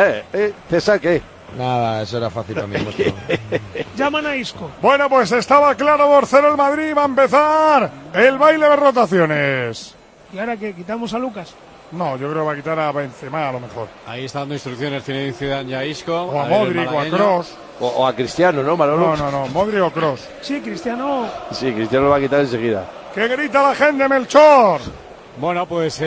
César, ¿qué? Nada, eso era fácil para mí. Llaman a Isco. Bueno, pues estaba claro, 2-0 el Madrid. Va a empezar el baile de rotaciones. ¿Y ahora qué? ¿Quitamos a Lucas? No, yo creo que va a quitar a Benzema a lo mejor. Ahí está dando instrucciones Zinedine Zidane y a Isco. O a Modric, o a Kroos. O a Cristiano, ¿no, Manolo? No, Modric o Kroos. Sí, Cristiano. Sí, Cristiano lo va a quitar enseguida. ¿Qué grita la gente, Melchor? Bueno, pues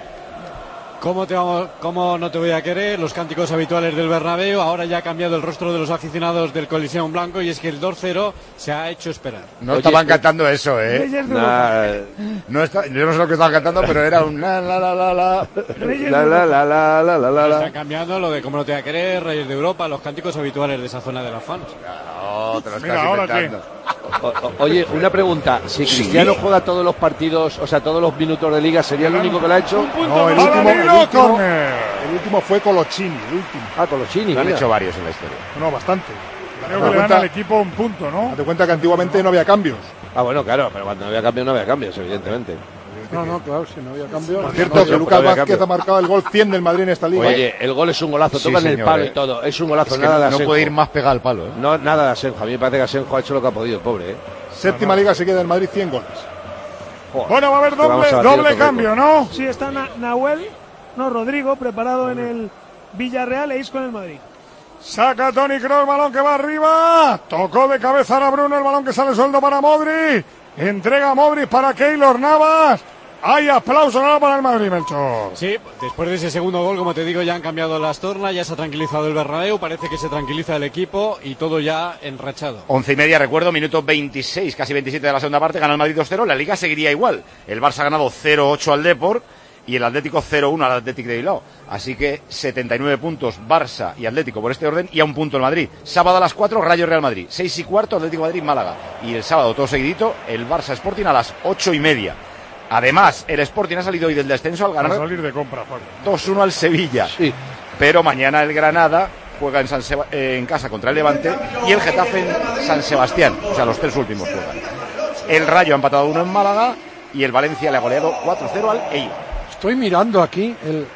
¿cómo no te voy a querer? Los cánticos habituales del Bernabéu. Ahora ya ha cambiado el rostro de los aficionados del Coliseum Blanco y es que el 2-0 se ha hecho esperar. No estaban cantando eso, yo no sé lo que estaban cantando, pero era un la. Está cambiando lo de cómo no te voy a querer, Reyes de Europa, los cánticos habituales de esa zona de los fans. No, te lo estás inventando. Oye, una pregunta. Si Cristiano juega todos los partidos, o sea, todos los minutos de liga, ¿sería el único que lo ha hecho? No, el último fue Colochini, el último. Colochini. Lo han hecho varios en la historia. No, bastante. Creo que le dan al equipo un punto, ¿no? Date cuenta que antiguamente no había cambios. Bueno, claro, pero cuando no había cambios, evidentemente. No, claro, si no había cambios. Por cierto, que Lucas Vázquez ha marcado el gol 100 del Madrid en esta liga. Oye, el gol es un golazo, tocan el palo y todo. Es un golazo, nada de Asenjo. No puede ir más pegado al palo, No, nada de Asenjo. A mí me parece que Asenjo ha hecho lo que ha podido, pobre, Séptima liga se queda en Madrid, 100 goles. Bueno, va a haber doble cambio, ¿no? Sí, está Rodrigo preparado en el Villarreal e Isco en el Madrid. Saca Toni Kroos, balón que va arriba. Tocó de cabeza a Bruno, el balón que sale suelto para Modric. Entrega a Modric para Keylor Navas. Hay aplauso ahora para el Madrid, Melchor. Sí, después de ese segundo gol, como te digo, ya han cambiado las tornas, ya se ha tranquilizado el Bernabéu, parece que se tranquiliza el equipo y todo ya enrachado. 11:30, recuerdo, minuto 26, casi 27 de la segunda parte, gana el Madrid 2-0, la Liga seguiría igual. El Barça ha ganado 0-8 al Depor y el Atlético 0-1 al Atlético de Bilbao. Así que 79 puntos Barça y Atlético por este orden y a un punto el Madrid. Sábado a las 4, Rayo Real Madrid. 6:15, Atlético Madrid Málaga. Y el sábado, todo seguidito, el Barça Sporting a las 8:30. Además, el Sporting ha salido hoy del descenso al ganar. A salir de compra, Juan. 2-1 al Sevilla. Sí. Pero mañana el Granada juega en casa contra el Levante y el Getafe en San Sebastián. O sea, los tres últimos juegan. El Rayo ha empatado 1 en Málaga y el Valencia le ha goleado 4-0 al Eibar. Estoy mirando aquí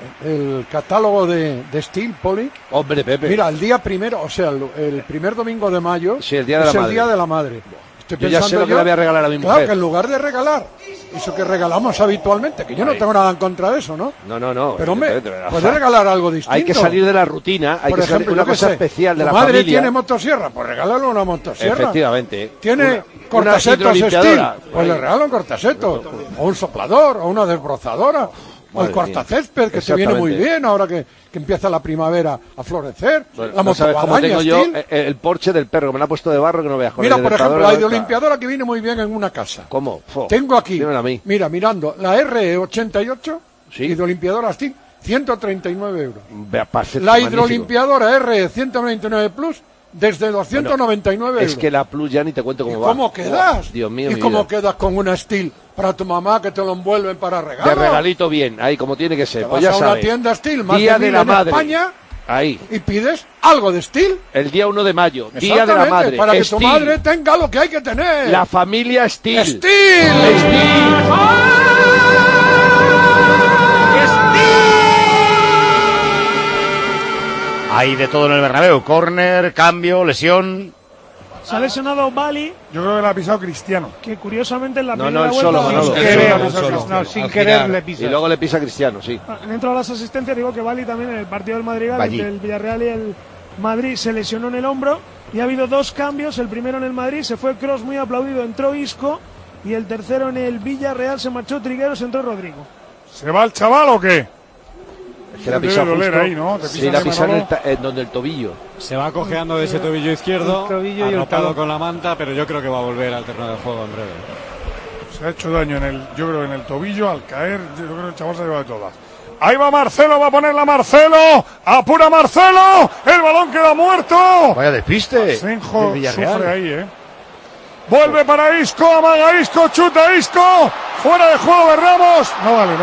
el catálogo de Steel, Poli. Hombre, Pepe. Mira, el día primero, o sea, el primer domingo de mayo sí, el día de la madre. El día de la madre. Estoy yo ya sé lo que le voy a regalar a mi mujer. Claro, que en lugar de regalar eso que regalamos habitualmente, que yo no tengo nada en contra de eso, ¿no? No. Pero hombre, puedes regalar algo distinto. Hay que salir de la rutina, hay por que ejemplo, salir una cosa especial de la familia. Tu madre tiene motosierra, pues regálale una motosierra. Efectivamente. Tiene cortasetos Steel, pues le regalo un cortaseto. O un soplador, o una desbrozadora. O el cortacésped, que te viene muy bien ahora que empieza la primavera a florecer. Bueno, la no sabes cómo tengo yo Steel. el Porsche del perro, que me lo ha puesto de barro que no veas. Mira, por ejemplo, la hidrolimpiadora que viene muy bien en una casa. ¿Cómo? Tengo aquí, dímelo a mí. mira, mirando, la RE88, ¿sí? hidrolimpiadora Steel, 139 euros. Perfecto, La hidrolimpiadora RE199 Plus, desde 299 euros. Es que la Plus ya ni te cuento cómo va. ¿Cómo quedas? Dios mío, ¿Y cómo quedas con una Steel para tu mamá que te lo envuelven para regalo? De regalito bien, ahí como tiene que ser. Te Pues vas ya a una sabes. tienda Steel, más Día de de la en madre. España, ahí. y pides algo de Steel. El día 1 de mayo, Día de la Madre. Para que Steel. tu madre tenga lo que hay que tener. La familia Steel. ¡Steel! Hay de todo en el Bernabéu. Córner, cambio, lesión. Se ha lesionado Bali. Yo creo que la ha pisado Cristiano. Que curiosamente en la No, primera él vuelta... solo, Manolo. Sin querer le pisa. Y luego le pisa a Cristiano, sí. Dentro de las asistencias digo que Bali también en el partido del Madrid, entre el Villarreal y el Madrid, se lesionó en el hombro. Y ha habido dos cambios. El primero en el Madrid, se fue Kroos muy aplaudido, entró Isco. Y el tercero en el Villarreal, se marchó Trigueros, entró Rodrigo. ¿Se va el chaval o qué? Es que la pisa debe doler justo, ahí, ¿no? Sí, la pisa en donde el tobillo. Se va cojeando de ese tobillo izquierdo, arropado con la manta, pero yo creo que va a volver al terreno de juego en breve. Se ha hecho daño yo creo en el tobillo al caer. Yo creo que el chaval se ha llevado de todas. Ahí va Marcelo, va a ponerla Marcelo. ¡Apura Marcelo! ¡El balón queda muerto! Vaya despiste. Senjo sufre ahí, Vuelve para Isco, amaga Isco, chuta Isco. Fuera de juego de Ramos. No vale.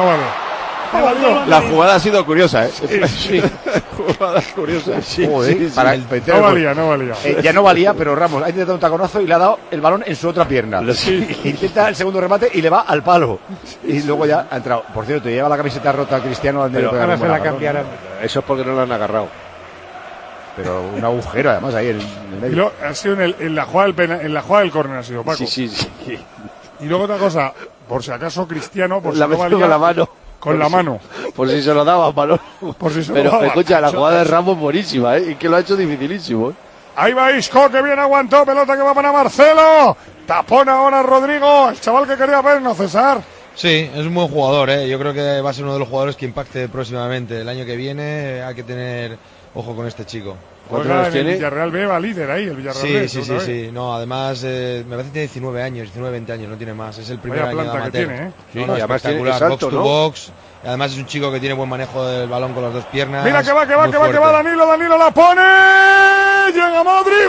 La jugada ha sido curiosa, Sí. Jugada curiosa. Sí, Joder, sí. No valía. Ya no valía, pero Ramos ha intentado un taconazo y le ha dado el balón en su otra pierna. Intenta el segundo remate y le va al palo. Y luego ya ha entrado. Por cierto, lleva la camiseta rota Cristiano. Pero ahora se la cambiarán. Eso es porque no la han agarrado. Pero un agujero además ahí en el medio. Ha sido en la jugada del córner ha sido, Paco. Sí. Y luego otra cosa, por si acaso Cristiano, por si La no metió valía, con la mano. Con la mano. Por si se lo daba, balón. Por si se Pero lo daba. escucha, la jugada de Ramos buenísima, y que lo ha hecho dificilísimo. Ahí va Isco, que bien aguantó, pelota que va para Marcelo. Tapón ahora Rodrigo, el chaval que quería ver, no César. Sí, es un buen jugador, Yo creo que va a ser uno de los jugadores que impacte próximamente. El año que viene hay que tener ojo con este chico. ¿Cuántos años tiene? El Villarreal B va líder ahí, el Villarreal B. Sí. No, además, me parece que tiene 19 años, 20 años, no tiene más. Es el primer año amateur. Que tiene, Sí, no, y además tiene espectacular, box to box. Además es un chico que tiene buen manejo del balón con las dos piernas. Mira que va Danilo la pone. Llega Modric.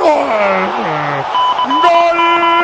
¡Gol!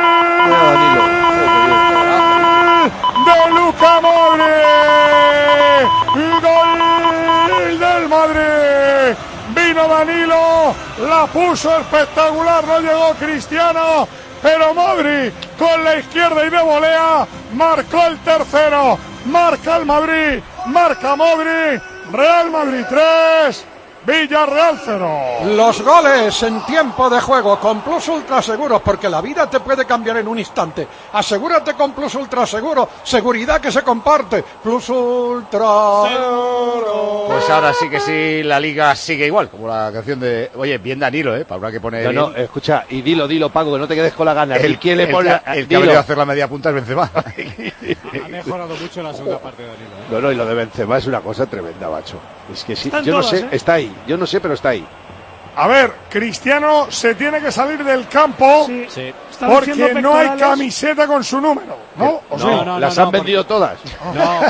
De Luka Modric. Gol del Madrid. Vino Danilo, la puso espectacular, no llegó Cristiano, pero Modric con la izquierda y de volea marcó el tercero. Marca el Madrid, marca Modric. Real Madrid 3, Villarreal 0. Los goles en tiempo de juego con Plus Ultra Seguros, porque la vida te puede cambiar en un instante. Asegúrate con Plus Ultra Seguro, seguridad que se comparte. Plus Ultra Seguro. Pues ahora sí que sí, la liga sigue igual, como la canción de... Oye, bien Danilo, Para que pone No, escucha, y dilo, Paco, que no te quedes con la gana. El que ha venido a hacer la media punta es Benzema. Ha mejorado mucho la segunda parte de Danilo. No, y lo de Benzema es una cosa tremenda, macho. Es que sí, yo todas, no sé, está ahí. Yo no sé, pero está ahí. A ver, Cristiano se tiene que salir del campo Sí. porque no hay camiseta con su número, ¿no? No, las han vendido todas. No,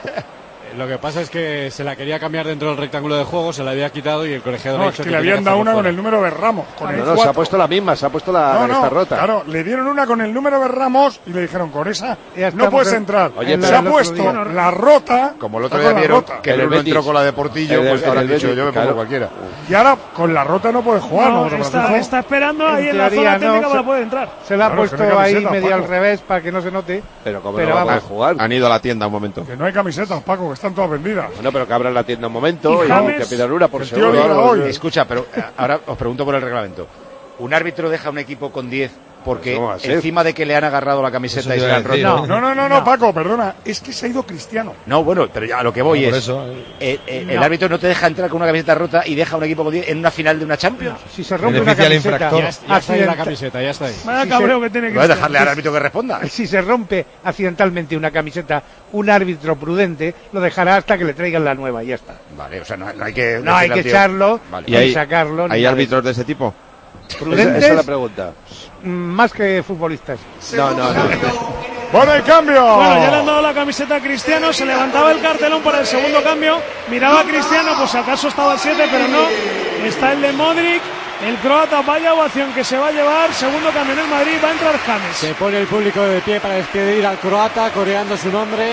lo que pasa es que se la quería cambiar dentro del rectángulo de juego, se la había quitado y el colegiador No, ha es dicho que le habían dado una fuera. con el número de Ramos. Con el 4. Se ha puesto la misma, se ha puesto la que está rota. Claro, le dieron una con el número de Ramos y le dijeron, con esa Ya no puedes entrar. Se ha puesto la rota. Como el otro día vieron que el uno entró con la de Portillo, pues ahora han dicho, yo me pongo cualquiera. Y ahora con la rota no puede jugar. No, está esperando ahí en la zona técnica para poder entrar. Se la ha puesto ahí medio al revés para que no se note. Pero como no va a jugar. Han ido a la tienda un momento. Que no hay camisetas, Paco, que están todas vendidas. Bueno, pero que abran la tienda un momento y que pidan una por el tío libre seguro. hoy. Escucha, pero ahora os pregunto por el reglamento. ¿Un árbitro deja un equipo con 10 porque ¿Cómo va a ser? encima de que le han agarrado la camiseta y se la han roto? No, Paco, perdona. Es que se ha ido Cristiano. No, bueno, pero ya a lo que voy por es... eso, el árbitro no te deja entrar con una camiseta rota y deja un equipo con 10 en una final de una Champions. Si se rompe una Beneficia al camiseta, infractor. Ya está ahí la camiseta, ya está ahí. Vaya cabreo que tiene que No es dejarle al árbitro que responda. si se rompe accidentalmente una camiseta, un árbitro prudente lo dejará hasta que le traigan la nueva y ya está. Vale, o sea, no hay que... No hay que echarlo, Vale. ¿Y hay, sacarlo. ¿hay árbitros de ese tipo? Prudentes, Esa es la pregunta. más que futbolistas. No. ¡Bueno, el cambio! Bueno, ya le han dado la camiseta a Cristiano, se levantaba el cartelón para el segundo cambio, miraba a Cristiano, pues acaso estaba el 7, pero no, está el de Modric, el croata, vaya ovación que se va a llevar, segundo cambio en el Madrid, va a entrar James. Se pone el público de pie para despedir al croata, coreando su nombre.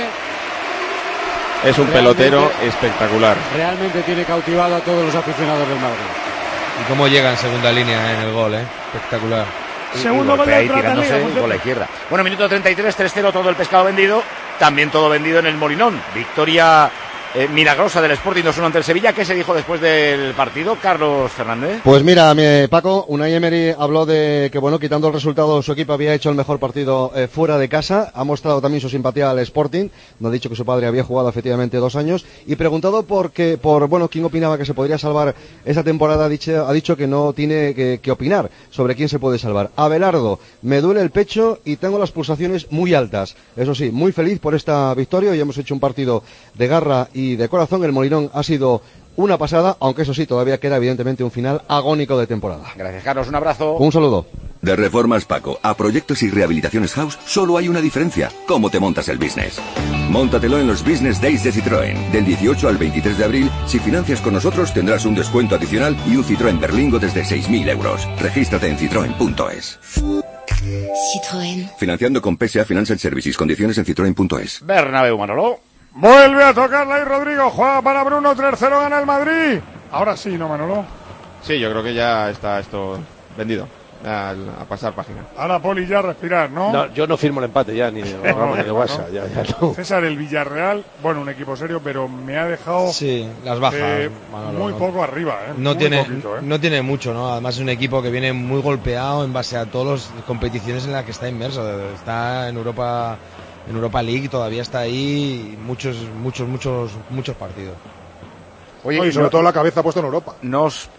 Es un pelotero espectacular. Realmente tiene cautivado a todos los aficionados del Madrid. Y cómo llega en segunda línea en el gol, espectacular. Segundo gol golpea del ahí croata en tirándose Liga, por la izquierda. Bueno, minuto 33, 3-0, todo el pescado vendido. También todo vendido en el Molinón. Victoria milagrosa del Sporting 2-1 ante el Sevilla. ¿Qué se dijo después del partido, Carlos Fernández? Pues mira, Paco, Unai Emery habló de que, bueno, quitando el resultado, su equipo había hecho el mejor partido fuera de casa. Ha mostrado también su simpatía al Sporting. No ha dicho que su padre había jugado efectivamente 2 años. Y preguntado por quién opinaba que se podría salvar esa temporada, ha dicho que no tiene que opinar sobre quién se puede salvar. Abelardo, me duele el pecho y tengo las pulsaciones muy altas. Eso sí, muy feliz por esta victoria. Hoy hemos hecho un partido de garra y de corazón. El Molinón ha sido una pasada, aunque eso sí, todavía queda evidentemente un final agónico de temporada. Gracias, Carlos, un abrazo. Un saludo. De Reformas Paco a Proyectos y Rehabilitaciones House solo hay una diferencia: cómo te montas el business. Móntatelo en los Business Days de Citroën. Del 18 al 23 de abril, si financias con nosotros tendrás un descuento adicional y un Citroën Berlingo desde 6.000 euros. Regístrate en citroen.es. Citroën. Financiando con PSA Financial Services. Condiciones en citroen.es. Bernabéu, Manolo. Vuelve a tocarla ahí Rodrigo, juega para Bruno, 3-0 gana el Madrid. Ahora sí, ¿no, Manolo? Sí, yo creo que ya está esto vendido. A pasar página. Ahora Poli ya a respirar, ¿no? No, yo no firmo el empate ya, ni de Ramos ni de WhatsApp. Ya no. César, el Villarreal, bueno, un equipo serio, pero me ha dejado las bajas, Manolo, muy poco arriba. No muy tiene poquito, no tiene mucho, ¿no? Además es un equipo que viene muy golpeado en base a todas las competiciones en las que está inmerso. Está en Europa League, todavía está ahí, muchos partidos. Oye, y sobre todo la cabeza puesta en Europa. Nos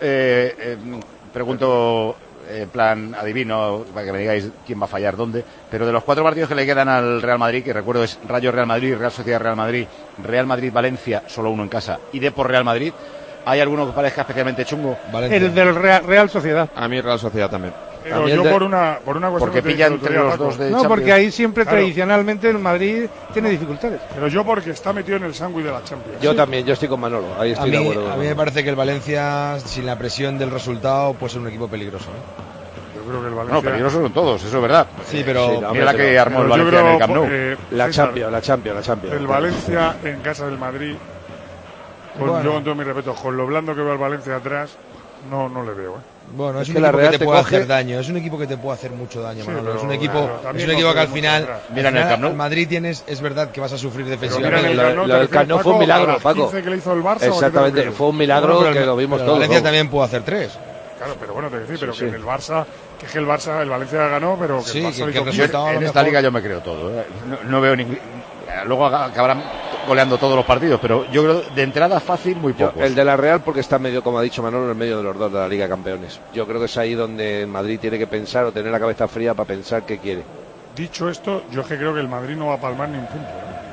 pregunto, en plan adivino, para que me digáis quién va a fallar dónde, pero de los 4 partidos que le quedan al Real Madrid, que recuerdo es Rayo Real Madrid, Real Sociedad Real Madrid, Real Madrid Valencia, solo uno en casa, y Depor Real Madrid, ¿hay alguno que parezca especialmente chungo? Valencia. El del Real Sociedad. A mí Real Sociedad también. Pero yo por una cuestión porque pillan entre los dos de No, Champions. porque ahí siempre tradicionalmente el Madrid tiene dificultades. Pero yo porque está metido en el sándwich de la Champions. Yo también, yo estoy con Manolo, ahí estoy de acuerdo. A mí me parece que el Valencia, sin la presión del resultado, puede ser un equipo peligroso. Yo creo que el Valencia... No, peligrosos son todos, eso es verdad. Sí, pero... mira la que armó el Valencia en el Camp Nou. La Champions. El Valencia en casa del Madrid, yo con todo mi respeto, con lo blando que veo al Valencia atrás, no le veo. Bueno, es un que la equipo Real que te te puede coge- hacer daño, es un equipo que te puede hacer mucho daño, Sí, Manolo. pero, Es un equipo, claro, también que al no final, podemos Mira en el Camp Nou. al Madrid es verdad que vas a sufrir Pero defensivamente. mira en el Lo- Camp Nou, lo ¿te del Camp Nou refieres, fue un Paco, milagro, a las Paco. 15 que le hizo el Barça, ¿o qué te Exactamente, refieres? fue un milagro Bueno, pero que lo vimos pero todos. Valencia ¿no? también pudo hacer 3. Claro, pero bueno, te decir, pero Sí, que sí. en el Barça, que es que el Barça, el Valencia ganó, pero que Sí, el Barça que le el hizo resultado- 15. En esta liga yo me creo todo. No veo ningún... Luego acabarán goleando todos los partidos, pero yo creo de entrada fácil muy Yo, pocos. el de la Real porque está medio, como ha dicho Manolo, en el medio de los dos de la Liga de Campeones. Yo creo que es ahí donde el Madrid tiene que pensar o tener la cabeza fría para pensar qué quiere. Dicho esto, yo es que creo que el Madrid no va a palmar ni un punto.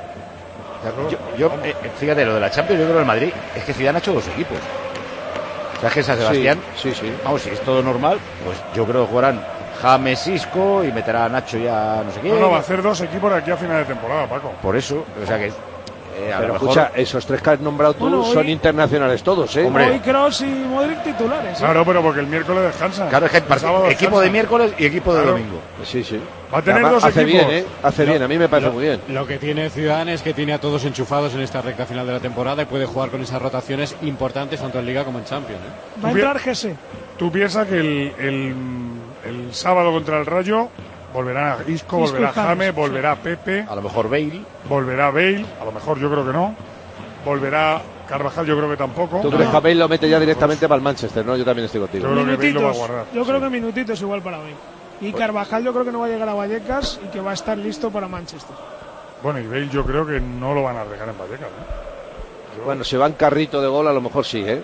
Fíjate, lo de la Champions, yo creo que el Madrid es que Zidane ha hecho dos equipos. O sea, es que San Sebastián, Sí. vamos, si es todo normal, pues yo creo que jugarán James, Isco y meterá a Nacho ya no sé qué. No, va a hacer dos equipos de aquí a final de temporada, Paco. Por eso, o sea que a Pero lo mejor... escucha, esos tres que has nombrado tú Bueno, son hoy- internacionales todos, ¿eh? Hoy Kroos y Modric titulares. ¿eh? Claro, pero porque el miércoles descansa. Claro, es que El sábado equipo de descansa. miércoles y equipo de Claro. domingo. Sí. Va a tener Además, dos hace equipos. bien, ¿eh? Hace bien, a mí me parece muy bien. Lo que tiene Zidane es que tiene a todos enchufados en esta recta final de la temporada y puede jugar con esas rotaciones importantes tanto en Liga como en Champions. Va a entrar Gese. Tú piensas que el sábado contra el Rayo volverá Isco, volverá y James, James, sí. volverá Pepe, A lo mejor Bale. volverá Bale, a lo mejor yo creo que no. Volverá Carvajal, yo creo que tampoco. ¿Tú crees que a Bale lo mete ya directamente para el Manchester, no? Yo también estoy contigo. Yo creo que Bale lo va a Minutitos. guardar. Yo creo que minutitos igual para Bale. Y Carvajal yo creo que no va a llegar a Vallecas y que va a estar listo para Manchester. Bueno, y Bale yo creo que no lo van a regar en Vallecas, ¿eh? Bueno, si va en carrito de gol, a lo mejor sí, ¿eh?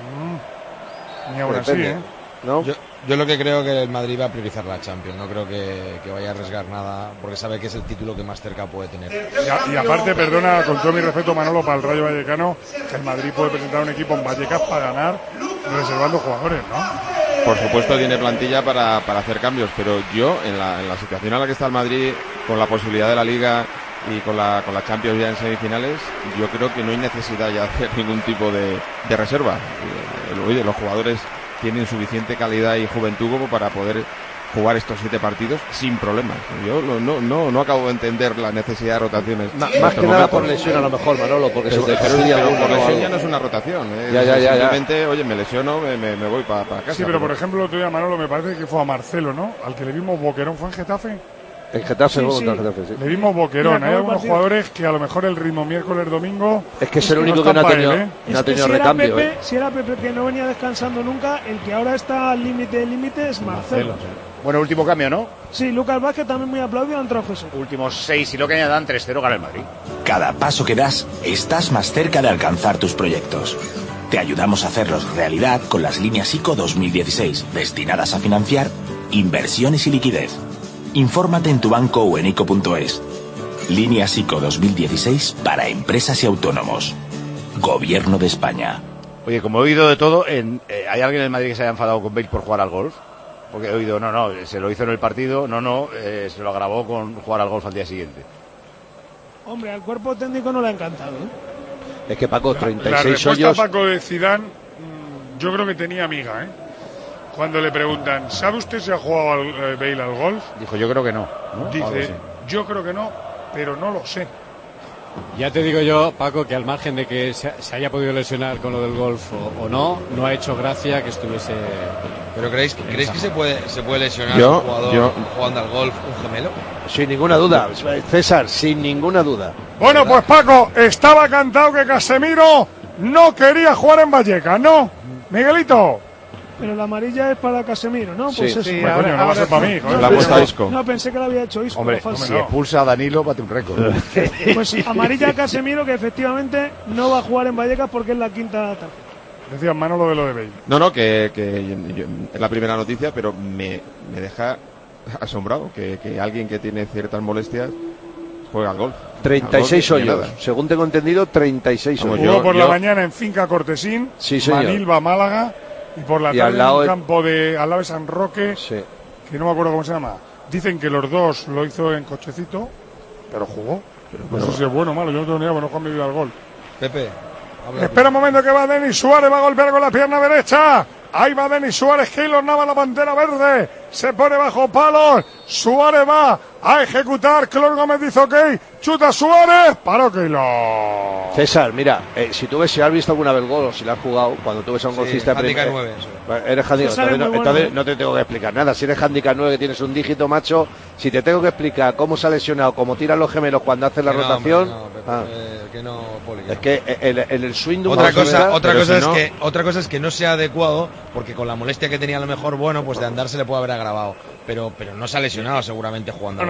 Ni aún así, Depende, ¿eh? ¿no? Yo lo que creo que el Madrid va a priorizar la Champions. No creo que vaya a arriesgar nada porque sabe que es el título que más cerca puede tener. Y aparte, perdona, con todo mi respeto, Manolo, para el Rayo Vallecano, que el Madrid puede presentar un equipo en Vallecas para ganar, reservando jugadores, ¿no? Por supuesto tiene plantilla para hacer cambios, pero yo en la situación en la que está el Madrid, con la posibilidad de la Liga y con la Champions ya en semifinales, yo creo que no hay necesidad ya de hacer ningún tipo de reserva. Oye, los jugadores tienen suficiente calidad y juventud como para poder jugar estos 7 partidos sin problemas. Yo no acabo de entender la necesidad de rotaciones. Más que nada por lesión a lo mejor, Manolo, porque se te fastidia pero uno, por ¿no? lesión ya no es una rotación. Ya. Simplemente, oye, me lesiono, me voy para casa. Sí, pero por ejemplo, el otro día Manolo me parece que fue a Marcelo, ¿no? Al que le vimos boquerón, ¿fue en Getafe? El Getafe, Sí, luego sí. contra el Getafe, sí. Le vimos boquerón. Mira, Hay acabó el algunos partido. jugadores que a lo mejor el ritmo miércoles, domingo. Es que es el único está que no ha para tenido, él, ¿eh? no ha Es que tenido si era recambio, Pepe, ¿eh? si era Pepe que no venía descansando nunca, el que ahora está al límite es Marcelo. Bueno, último cambio, ¿no? Sí, Lucas Vázquez también muy aplaudido, ha entrado José. Últimos 6 y lo que añadan 3-0 gana el Madrid. Cada paso que das, estás más cerca de alcanzar tus proyectos. Te ayudamos a hacerlos realidad con las líneas ICO 2016, destinadas a financiar inversiones y liquidez. Infórmate en tu banco o en ICO.es. Líneas ICO 2016 para empresas y autónomos. Gobierno de España. Oye, como he oído de todo, ¿hay alguien en el Madrid que se haya enfadado con Bale por jugar al golf? Porque he oído, no, se lo hizo en el partido, se lo agravó con jugar al golf al día siguiente. Hombre, al cuerpo técnico no le ha encantado. ¿eh? Es que Paco, La 36 respuesta, hoyos. Paco, de Zidane, yo creo que tenía amiga, ¿eh? Cuando le preguntan, ¿sabe usted si ha jugado Bale al golf? Dijo, yo creo que no. ¿no? Algo Dice, así. yo creo que no, pero no lo sé. Ya te digo yo, Paco, que al margen de que se haya podido lesionar con lo del golf o no, no ha hecho gracia que estuviese. ¿Pero creéis que se puede lesionar Yo- un jugador jugando al golf, un gemelo? Sin ninguna duda. César, sin ninguna duda. Bueno, pues Paco, estaba cantado que Casemiro no quería jugar en Vallecas, ¿no? Miguelito. Pero la amarilla es para Casemiro, ¿no? Pues Sí. eso. Sí, coño, no va a ser para mí. joder. La ha puesto a Isco. No, pensé que la había hecho Isco. Hombre, falso. si expulsa a Danilo, bate un récord. Pues amarilla a Casemiro, que efectivamente no va a jugar en Vallecas porque es la quinta tarjeta. Decía Manolo de lo de Bale. No, que es la primera noticia, pero me deja asombrado que alguien que tiene ciertas molestias juega al golf. 36 Al golf, ni hoyos. nada. Según tengo entendido, 36 Vamos, hoyos. Jugó por la mañana en Finca Cortesín, Sí, señor. Manilva, Málaga, y por la Y tarde al lado en un de- campo al lado de San Roque, Sí. que no me acuerdo cómo se llama. Dicen que los dos lo hizo en cochecito, pero jugó. No sé si es bueno o malo, yo no tengo ni idea, porque no juego mi vida al gol. Pepe, habla. Espera un momento que va Denis Suárez, va a golpear con la pierna derecha. Ahí va Denis Suárez, Keylor Navas, la pantera verde. se pone bajo palos, Suárez va a ejecutar, Clor Gómez dice ok, chuta Suárez, paró Keylor. César, mira, si tú ves, si has visto alguna vez el gol o si lo has jugado, cuando tú ves a un golfista handicap 9, eres handicap, entonces no te tengo que explicar nada. Si eres handicap 9 que tienes un dígito, macho, si te tengo que explicar cómo se ha lesionado, cómo tiran los gemelos cuando hacen la rotación, que no, Poli, es que en el swing de otra cosa es que no sea adecuado, porque con la molestia que tenía a lo mejor, bueno, pues de andar se le puede haber agravado, pero no se ha lesionado seguramente jugando.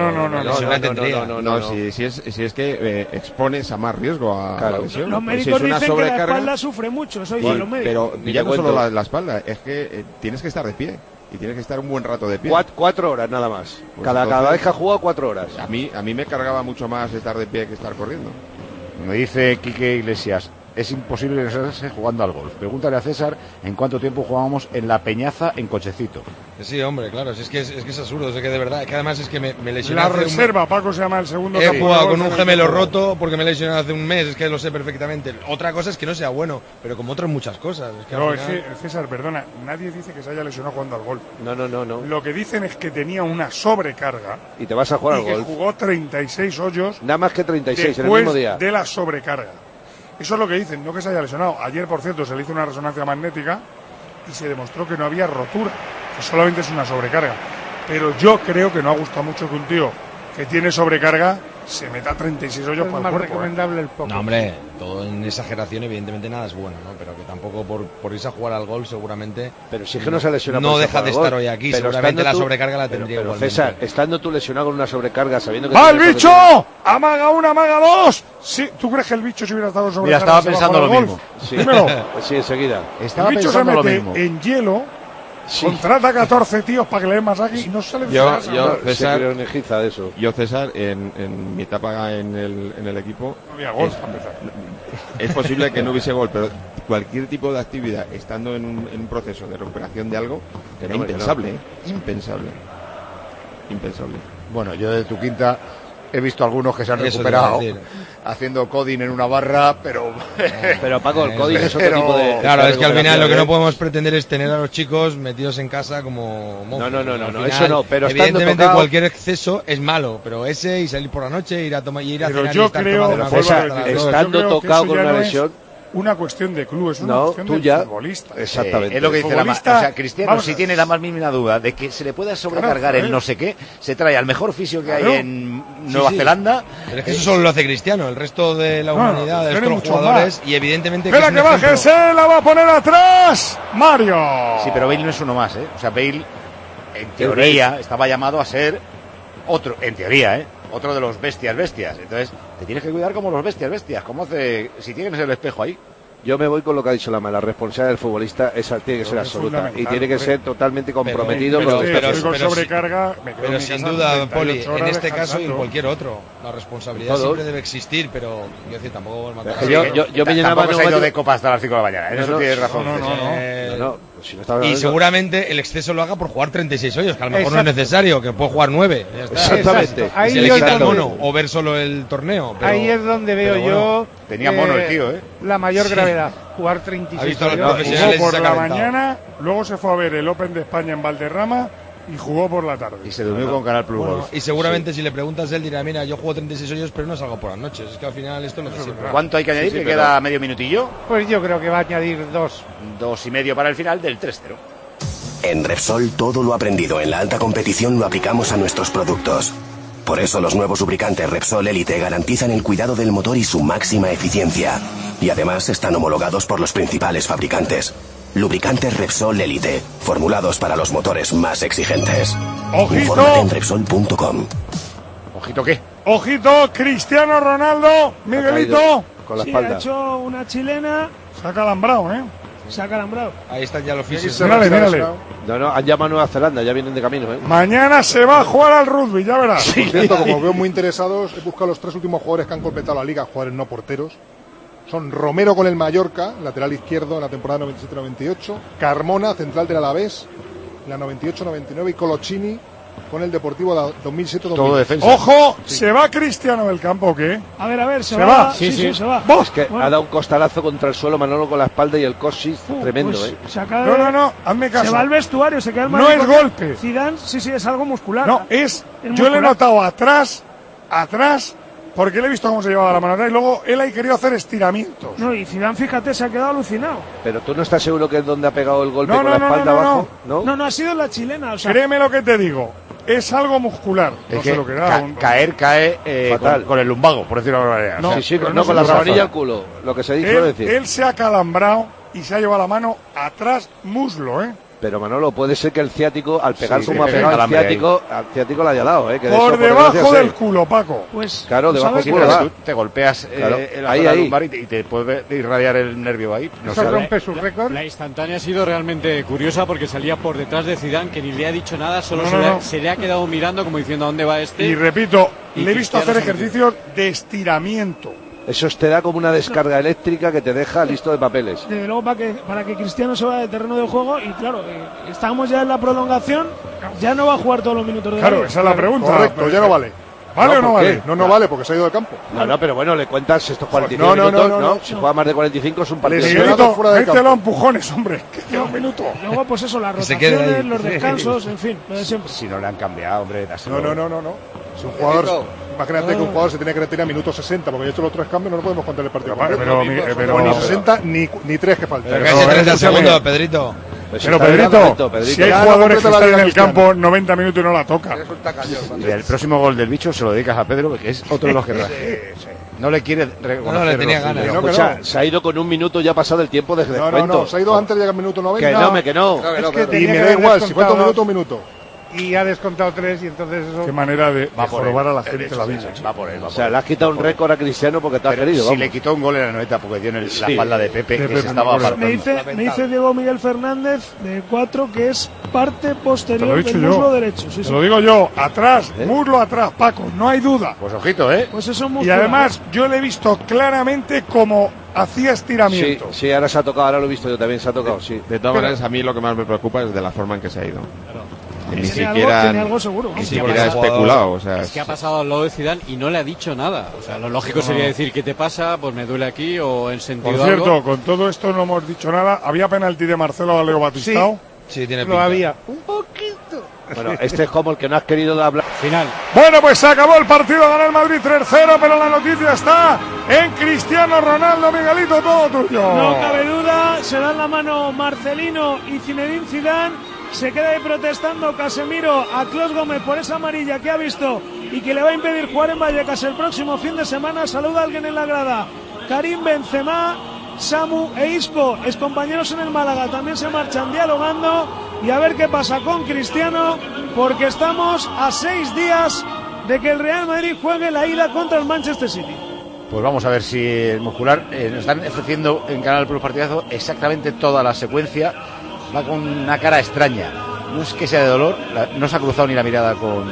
No, si es que expones a más riesgo a la lesión. Los médicos dicen que la espalda sufre mucho, eso dicen los médicos. Pero ya no solo la espalda, es que tienes que estar de pie. Y tienes que estar un buen rato de pie. 4 horas nada más. Pues cada vez que ha jugado 4 horas. A mí me cargaba mucho más estar de pie que estar corriendo. Me dice Quique Iglesias, es imposible lesionarse jugando al golf. Pregúntale a César en cuánto tiempo jugábamos en La Peñaza en cochecito. Sí, hombre, claro, es que es absurdo, es que de verdad, es que además es que me lesioné. La reserva, Paco se llama el segundo. He jugado con un gemelo roto porque me lesioné hace un mes, es que lo sé perfectamente. Otra cosa es que no sea bueno, pero como otras muchas cosas. Es que es que, César, perdona, nadie dice que se haya lesionado jugando al golf. No. Lo que dicen es que tenía una sobrecarga. Y te vas a jugar al golf. Y que jugó 36 hoyos. Nada más que 36 en el mismo día. De la sobrecarga. Eso es lo que dicen, no que se haya lesionado. Ayer, por cierto, se le hizo una resonancia magnética y se demostró que no había rotura, que solamente es una sobrecarga. Pero yo creo que no ha gustado mucho que un tío que tiene sobrecarga se meta 36 hoyos para el cuerpo. Recomendable el poco. No, hombre, todo en exageración, evidentemente nada es bueno, ¿no? Pero que tampoco por irse a jugar al golf seguramente. Pero si es que no se ha lesionado. No deja de estar hoy aquí, pero seguramente la sobrecarga la tendría pero igualmente. César, estando tú lesionado con una sobrecarga, sabiendo que. ¡Va el bicho! ¡Amaga una, amaga dos! Sí, ¿tú crees que el bicho si hubiera estado sobre Mira, estaba pensando lo mismo. Sí. Dímelo. Sí, enseguida. Estaba el bicho se pensando mete lo mismo. en hielo, contrata 14 tíos para que le den masaje y no sale de casa. César, de eso. Yo, César, en mi etapa en el equipo, no había gol para empezar. Es posible que no hubiese gol, pero cualquier tipo de actividad, estando en un proceso de recuperación de algo, era impensable, impensable. Bueno, yo de tu quinta he visto algunos que se han recuperado haciendo coding en una barra, pero Paco, el coding es otro tipo de. Claro, es que al final lo que no podemos pretender es tener a los chicos metidos en casa como monstruos. No, eso no, pero evidentemente cualquier exceso es malo, pero ese y salir por la noche, ir a tomar y ir a cenar yo y estar creo, tomando una estando tocado con una lesión. Una cuestión de club, es una cuestión tuya, del futbolista. Exactamente. Es lo que dice o sea, Cristiano, si tiene la más mínima duda de que se le pueda sobrecargar el no sé qué, se trae al mejor fisio que hay en Nueva Zelanda. Pero es que eso solo lo hace Cristiano, el resto de la humanidad, de otros jugadores, y evidentemente. Espera que baje, se la va a poner atrás, Mario. Sí, pero Bale no es uno más, ¿eh? O sea, Bale, en teoría, estaba llamado a ser otro, en teoría, otro de los bestias. Entonces, te tienes que cuidar como los bestias. Como hace, si tienes el espejo ahí. Yo me voy con lo que ha dicho la responsabilidad del futbolista, esa tiene que ser absoluta y tiene que ser totalmente comprometido con pero sin duda, Poli, en este caso y en cualquier otro, la responsabilidad siempre debe existir, pero yo decir, tampoco yo me llenaba de copas hasta las 5 de la mañana, en eso tienes razón. Y seguramente el exceso lo haga por jugar 36 hoyos, que a lo mejor no es necesario, que puede jugar 9. Exactamente. Ahí se le quita el mono o ver solo el torneo. Ahí es donde veo yo. Tenía mono el tío, la mayor gravedad. Jugar 36 hoyos. Jugó por la mañana, luego se fue a ver el Open de España en Valderrama y jugó por la tarde. Y se durmió con Canal Plus Golf. Y seguramente si le preguntas, él dirá, mira, yo juego 36 hoyos, pero no salgo por las noches. Es que al final esto no es siempre. ¿Cuánto hay que añadir? ¿Que queda medio minutillo? Pues yo creo que va a añadir 2. 2,5 para el final del 3-0. En Repsol todo lo aprendido en la alta competición lo aplicamos a nuestros productos. Por eso los nuevos lubricantes Repsol Elite garantizan el cuidado del motor y su máxima eficiencia. Y además están homologados por los principales fabricantes. Lubricantes Repsol Elite, formulados para los motores más exigentes. ¡Ojito! Infórmate en Repsol.com. ¿Ojito qué? ¡Ojito! Cristiano Ronaldo, Miguelito. Con la espalda. Ha hecho una chilena. Se ha calambrado, Se ha calambrado. Ahí están ya los físicos. Mírale. No, han llamado a Nueva Zelanda, ya vienen de camino, Mañana se va a jugar al rugby, ya verás. Por cierto, como veo muy interesados, he buscado los 3 últimos jugadores que han completado la liga, jugadores no porteros. Son Romero con el Mallorca, lateral izquierdo en la temporada 97-98, Carmona, central del Alavés, en la 98-99, y Coloccini, con el Deportivo 2007-2008. Todo defensa. ¡Ojo! ¿Se va Cristiano del campo o qué? A ver, se va. va. Sí, se va. Es que ha dado un costalazo contra el suelo Manolo con la espalda y el coxis tremendo, pues, ¿eh? Se acaba de... No, hazme caso. Se va al vestuario, se queda el No es golpe. Zidane, sí, es algo muscular. No, yo le he notado atrás, porque le he visto cómo se llevaba la mano atrás y luego él ha querido hacer estiramientos. No, y Zidane, fíjate, se ha quedado alucinado. Pero tú no estás seguro que es donde ha pegado el golpe con la espalda abajo, ¿no? No, ha sido la chilena, o sea... Créeme lo que te digo, es algo muscular. Es no que sé lo que era. cae con el lumbago, por decirlo de alguna manera. No, sí, con la rabanilla al culo, lo que se dice decir. Él se ha calambrado y se ha llevado la mano atrás muslo, Pero Manolo, puede ser que el ciático, al pegar Sí, como ha pegado al ciático le haya dado, que de por eso, debajo del culo, Paco. Pues, claro, debajo del culo. Tú te golpeas en la zona lumbar y te puede irradiar el nervio ahí. ¿Eso rompe su récord? La instantánea ha sido realmente curiosa porque salía por detrás de Zidane, que ni le ha dicho nada, solo se le ha quedado mirando como diciendo a dónde va este. Y repito, le he visto hacer ejercicios de estiramiento. Eso te da como una descarga eléctrica que te deja listo de papeles. Desde luego para que Cristiano se vaya de terreno de juego y claro, estamos ya en la prolongación, ya no va a jugar todos los minutos de la Claro, esa es la pregunta. Correcto, ya no vale. ¿Vale o no vale? No vale porque se ha ido del campo. No, pero bueno, le cuentas estos 45 minutos, ¿no? Si juega más de 45 es un partido. Miguelito, mételo a empujones, hombre, que queda un minuto. Luego, pues eso, las rotaciones, los descansos, en fin, lo de siempre. Si no le han cambiado, hombre. No. Si un jugador, imagínate que un jugador se tiene que retirar a minuto 60, porque ya he hecho los 3 cambios, no lo podemos contar el partido. Pero ni 60 ni 3 que faltan. Pero que 30 segundos, Pedrito. Pero Pedrito, si hay jugadores que están en el campo 90 minutos y no la toca. Y el próximo gol del bicho se lo dedicas a Pedro, que es otro de los que no le quiere reconocer. No le tenía ganas. Escucha, se ha ido con un minuto ya pasado el tiempo de descuento. No, se ha ido antes de llegar al minuto 90. Que no. Y me da igual, si cuenta un minuto. Y ha descontado 3 y entonces eso... Qué manera de jorobar a la gente la vida. Va por él. O sea, le has quitado un récord a Cristiano porque te has querido. Si le quitó un gol en la noveta porque dio en la espalda de Pepe, que se estaba apartando. Me dice Diego Miguel Fernández, de 4, que es parte posterior del muslo derecho. Te lo digo yo, atrás, muslo atrás, Paco, no hay duda. Pues ojito, Pues eso es y además, yo le he visto claramente como hacía estiramiento. Sí, ahora se ha tocado, ahora lo he visto yo también, se ha tocado, sí. De todas maneras, a mí lo que más me preocupa es de la forma en que se ha ido. Ni tiene algo seguro. Ni siquiera ha especulado. O sea, es que ha pasado al lado de Zidane y no le ha dicho nada. O sea, lo lógico sería decir, ¿qué te pasa? Pues me duele aquí o en sentido Por cierto, algo. con todo esto no hemos dicho nada. ¿Había penalti de Marcelo a Leo Batistao? Sí, tiene pinta. Lo había. Un poquito. Bueno, este es como el que no has querido hablar. Final. Bueno, pues se acabó el partido, ganó el Madrid 3-0, pero la noticia está en Cristiano Ronaldo. Miguelito, todo tuyo. No cabe duda, se dan la mano Marcelino y Zinedine Zidane. Se queda ahí protestando Casemiro a Clos Gómez por esa amarilla que ha visto y que le va a impedir jugar en Vallecas el próximo fin de semana. Saluda a alguien en la grada. Karim Benzema, Samu e Isco, excompañeros en el Málaga, también se marchan dialogando y a ver qué pasa con Cristiano, porque estamos a 6 días de que el Real Madrid juegue la ida contra el Manchester City. Pues vamos a ver si el muscular nos están ofreciendo en Canal Plus Partidazo exactamente toda la secuencia. Va con una cara extraña. No es que sea de dolor, no se ha cruzado ni la mirada con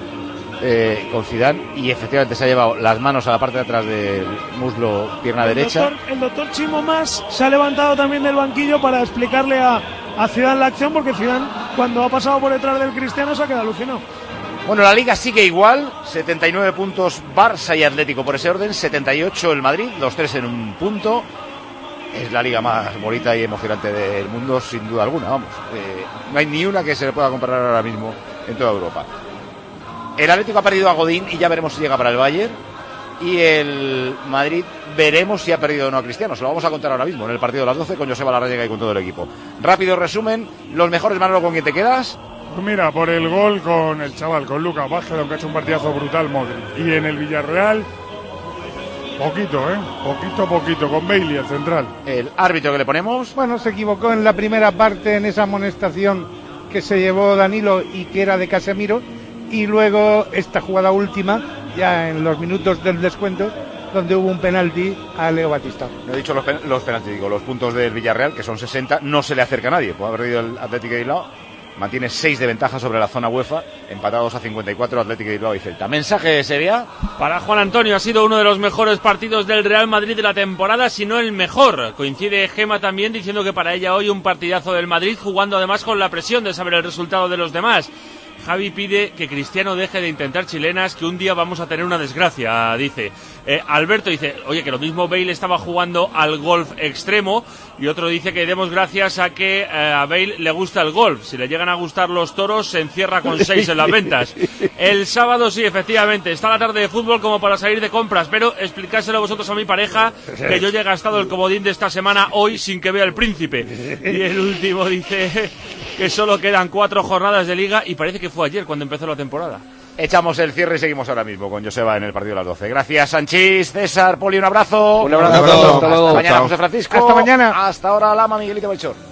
Zidane y efectivamente se ha llevado las manos a la parte de atrás del muslo, pierna derecha. El doctor Chimo Mas se ha levantado también del banquillo para explicarle a Zidane la acción, porque Zidane, cuando ha pasado por detrás del Cristiano, se ha quedado alucinado. Bueno, la Liga sigue igual, 79 puntos Barça y Atlético por ese orden, 78 el Madrid, los 3 en un punto. Es la liga más bonita y emocionante del mundo, sin duda alguna, vamos. No hay ni una que se le pueda comparar ahora mismo en toda Europa. El Atlético ha perdido a Godín y ya veremos si llega para el Bayern. Y el Madrid veremos si ha perdido o no a Cristiano. Se lo vamos a contar ahora mismo en el partido de las 12 con Joseba Larrañaga y con todo el equipo. Rápido resumen, los mejores, Manolo, ¿con quién te quedas? Pues mira, por el gol con el chaval, con Lucas Vázquez, aunque ha hecho un partidazo brutal, Modric. Y en el Villarreal... Poquito, con Bailey, el central. El árbitro que le ponemos. Bueno, se equivocó en la primera parte en esa amonestación que se llevó Danilo y que era de Casemiro. Y luego esta jugada última, ya en los minutos del descuento, donde hubo un penalti a Leo Batistao. No he dicho los penaltis, digo, los puntos del Villarreal, que son 60, no se le acerca a nadie. Puede haber perdido el Atlético de Bilbao. Mantiene 6 de ventaja sobre la zona UEFA, empatados a 54 Atlético de Bilbao y Celta. Mensaje de Sevilla. Para Juan Antonio ha sido uno de los mejores partidos del Real Madrid de la temporada, si no el mejor. Coincide Gema también diciendo que para ella hoy un partidazo del Madrid, jugando además con la presión de saber el resultado de los demás. Javi pide que Cristiano deje de intentar chilenas, que un día vamos a tener una desgracia, dice. Alberto dice, oye, que lo mismo Bale estaba jugando al golf extremo, y otro dice que demos gracias a que a Bale le gusta el golf. Si le llegan a gustar los toros, se encierra con 6 en las ventas. El sábado sí, efectivamente, está la tarde de fútbol como para salir de compras, pero explicárselo vosotros a mi pareja, que yo ya he gastado el comodín de esta semana hoy sin que vea el príncipe. Y el último dice que solo quedan 4 jornadas de liga, y parece que fue ayer cuando empezó la temporada. Echamos el cierre y seguimos ahora mismo con Joseba en el partido de las 12. Gracias, Sanchís, César, Poli, un abrazo. Un abrazo. Hasta mañana, José Francisco. Hasta mañana. Hasta ahora, Lama, Miguelito Melchor.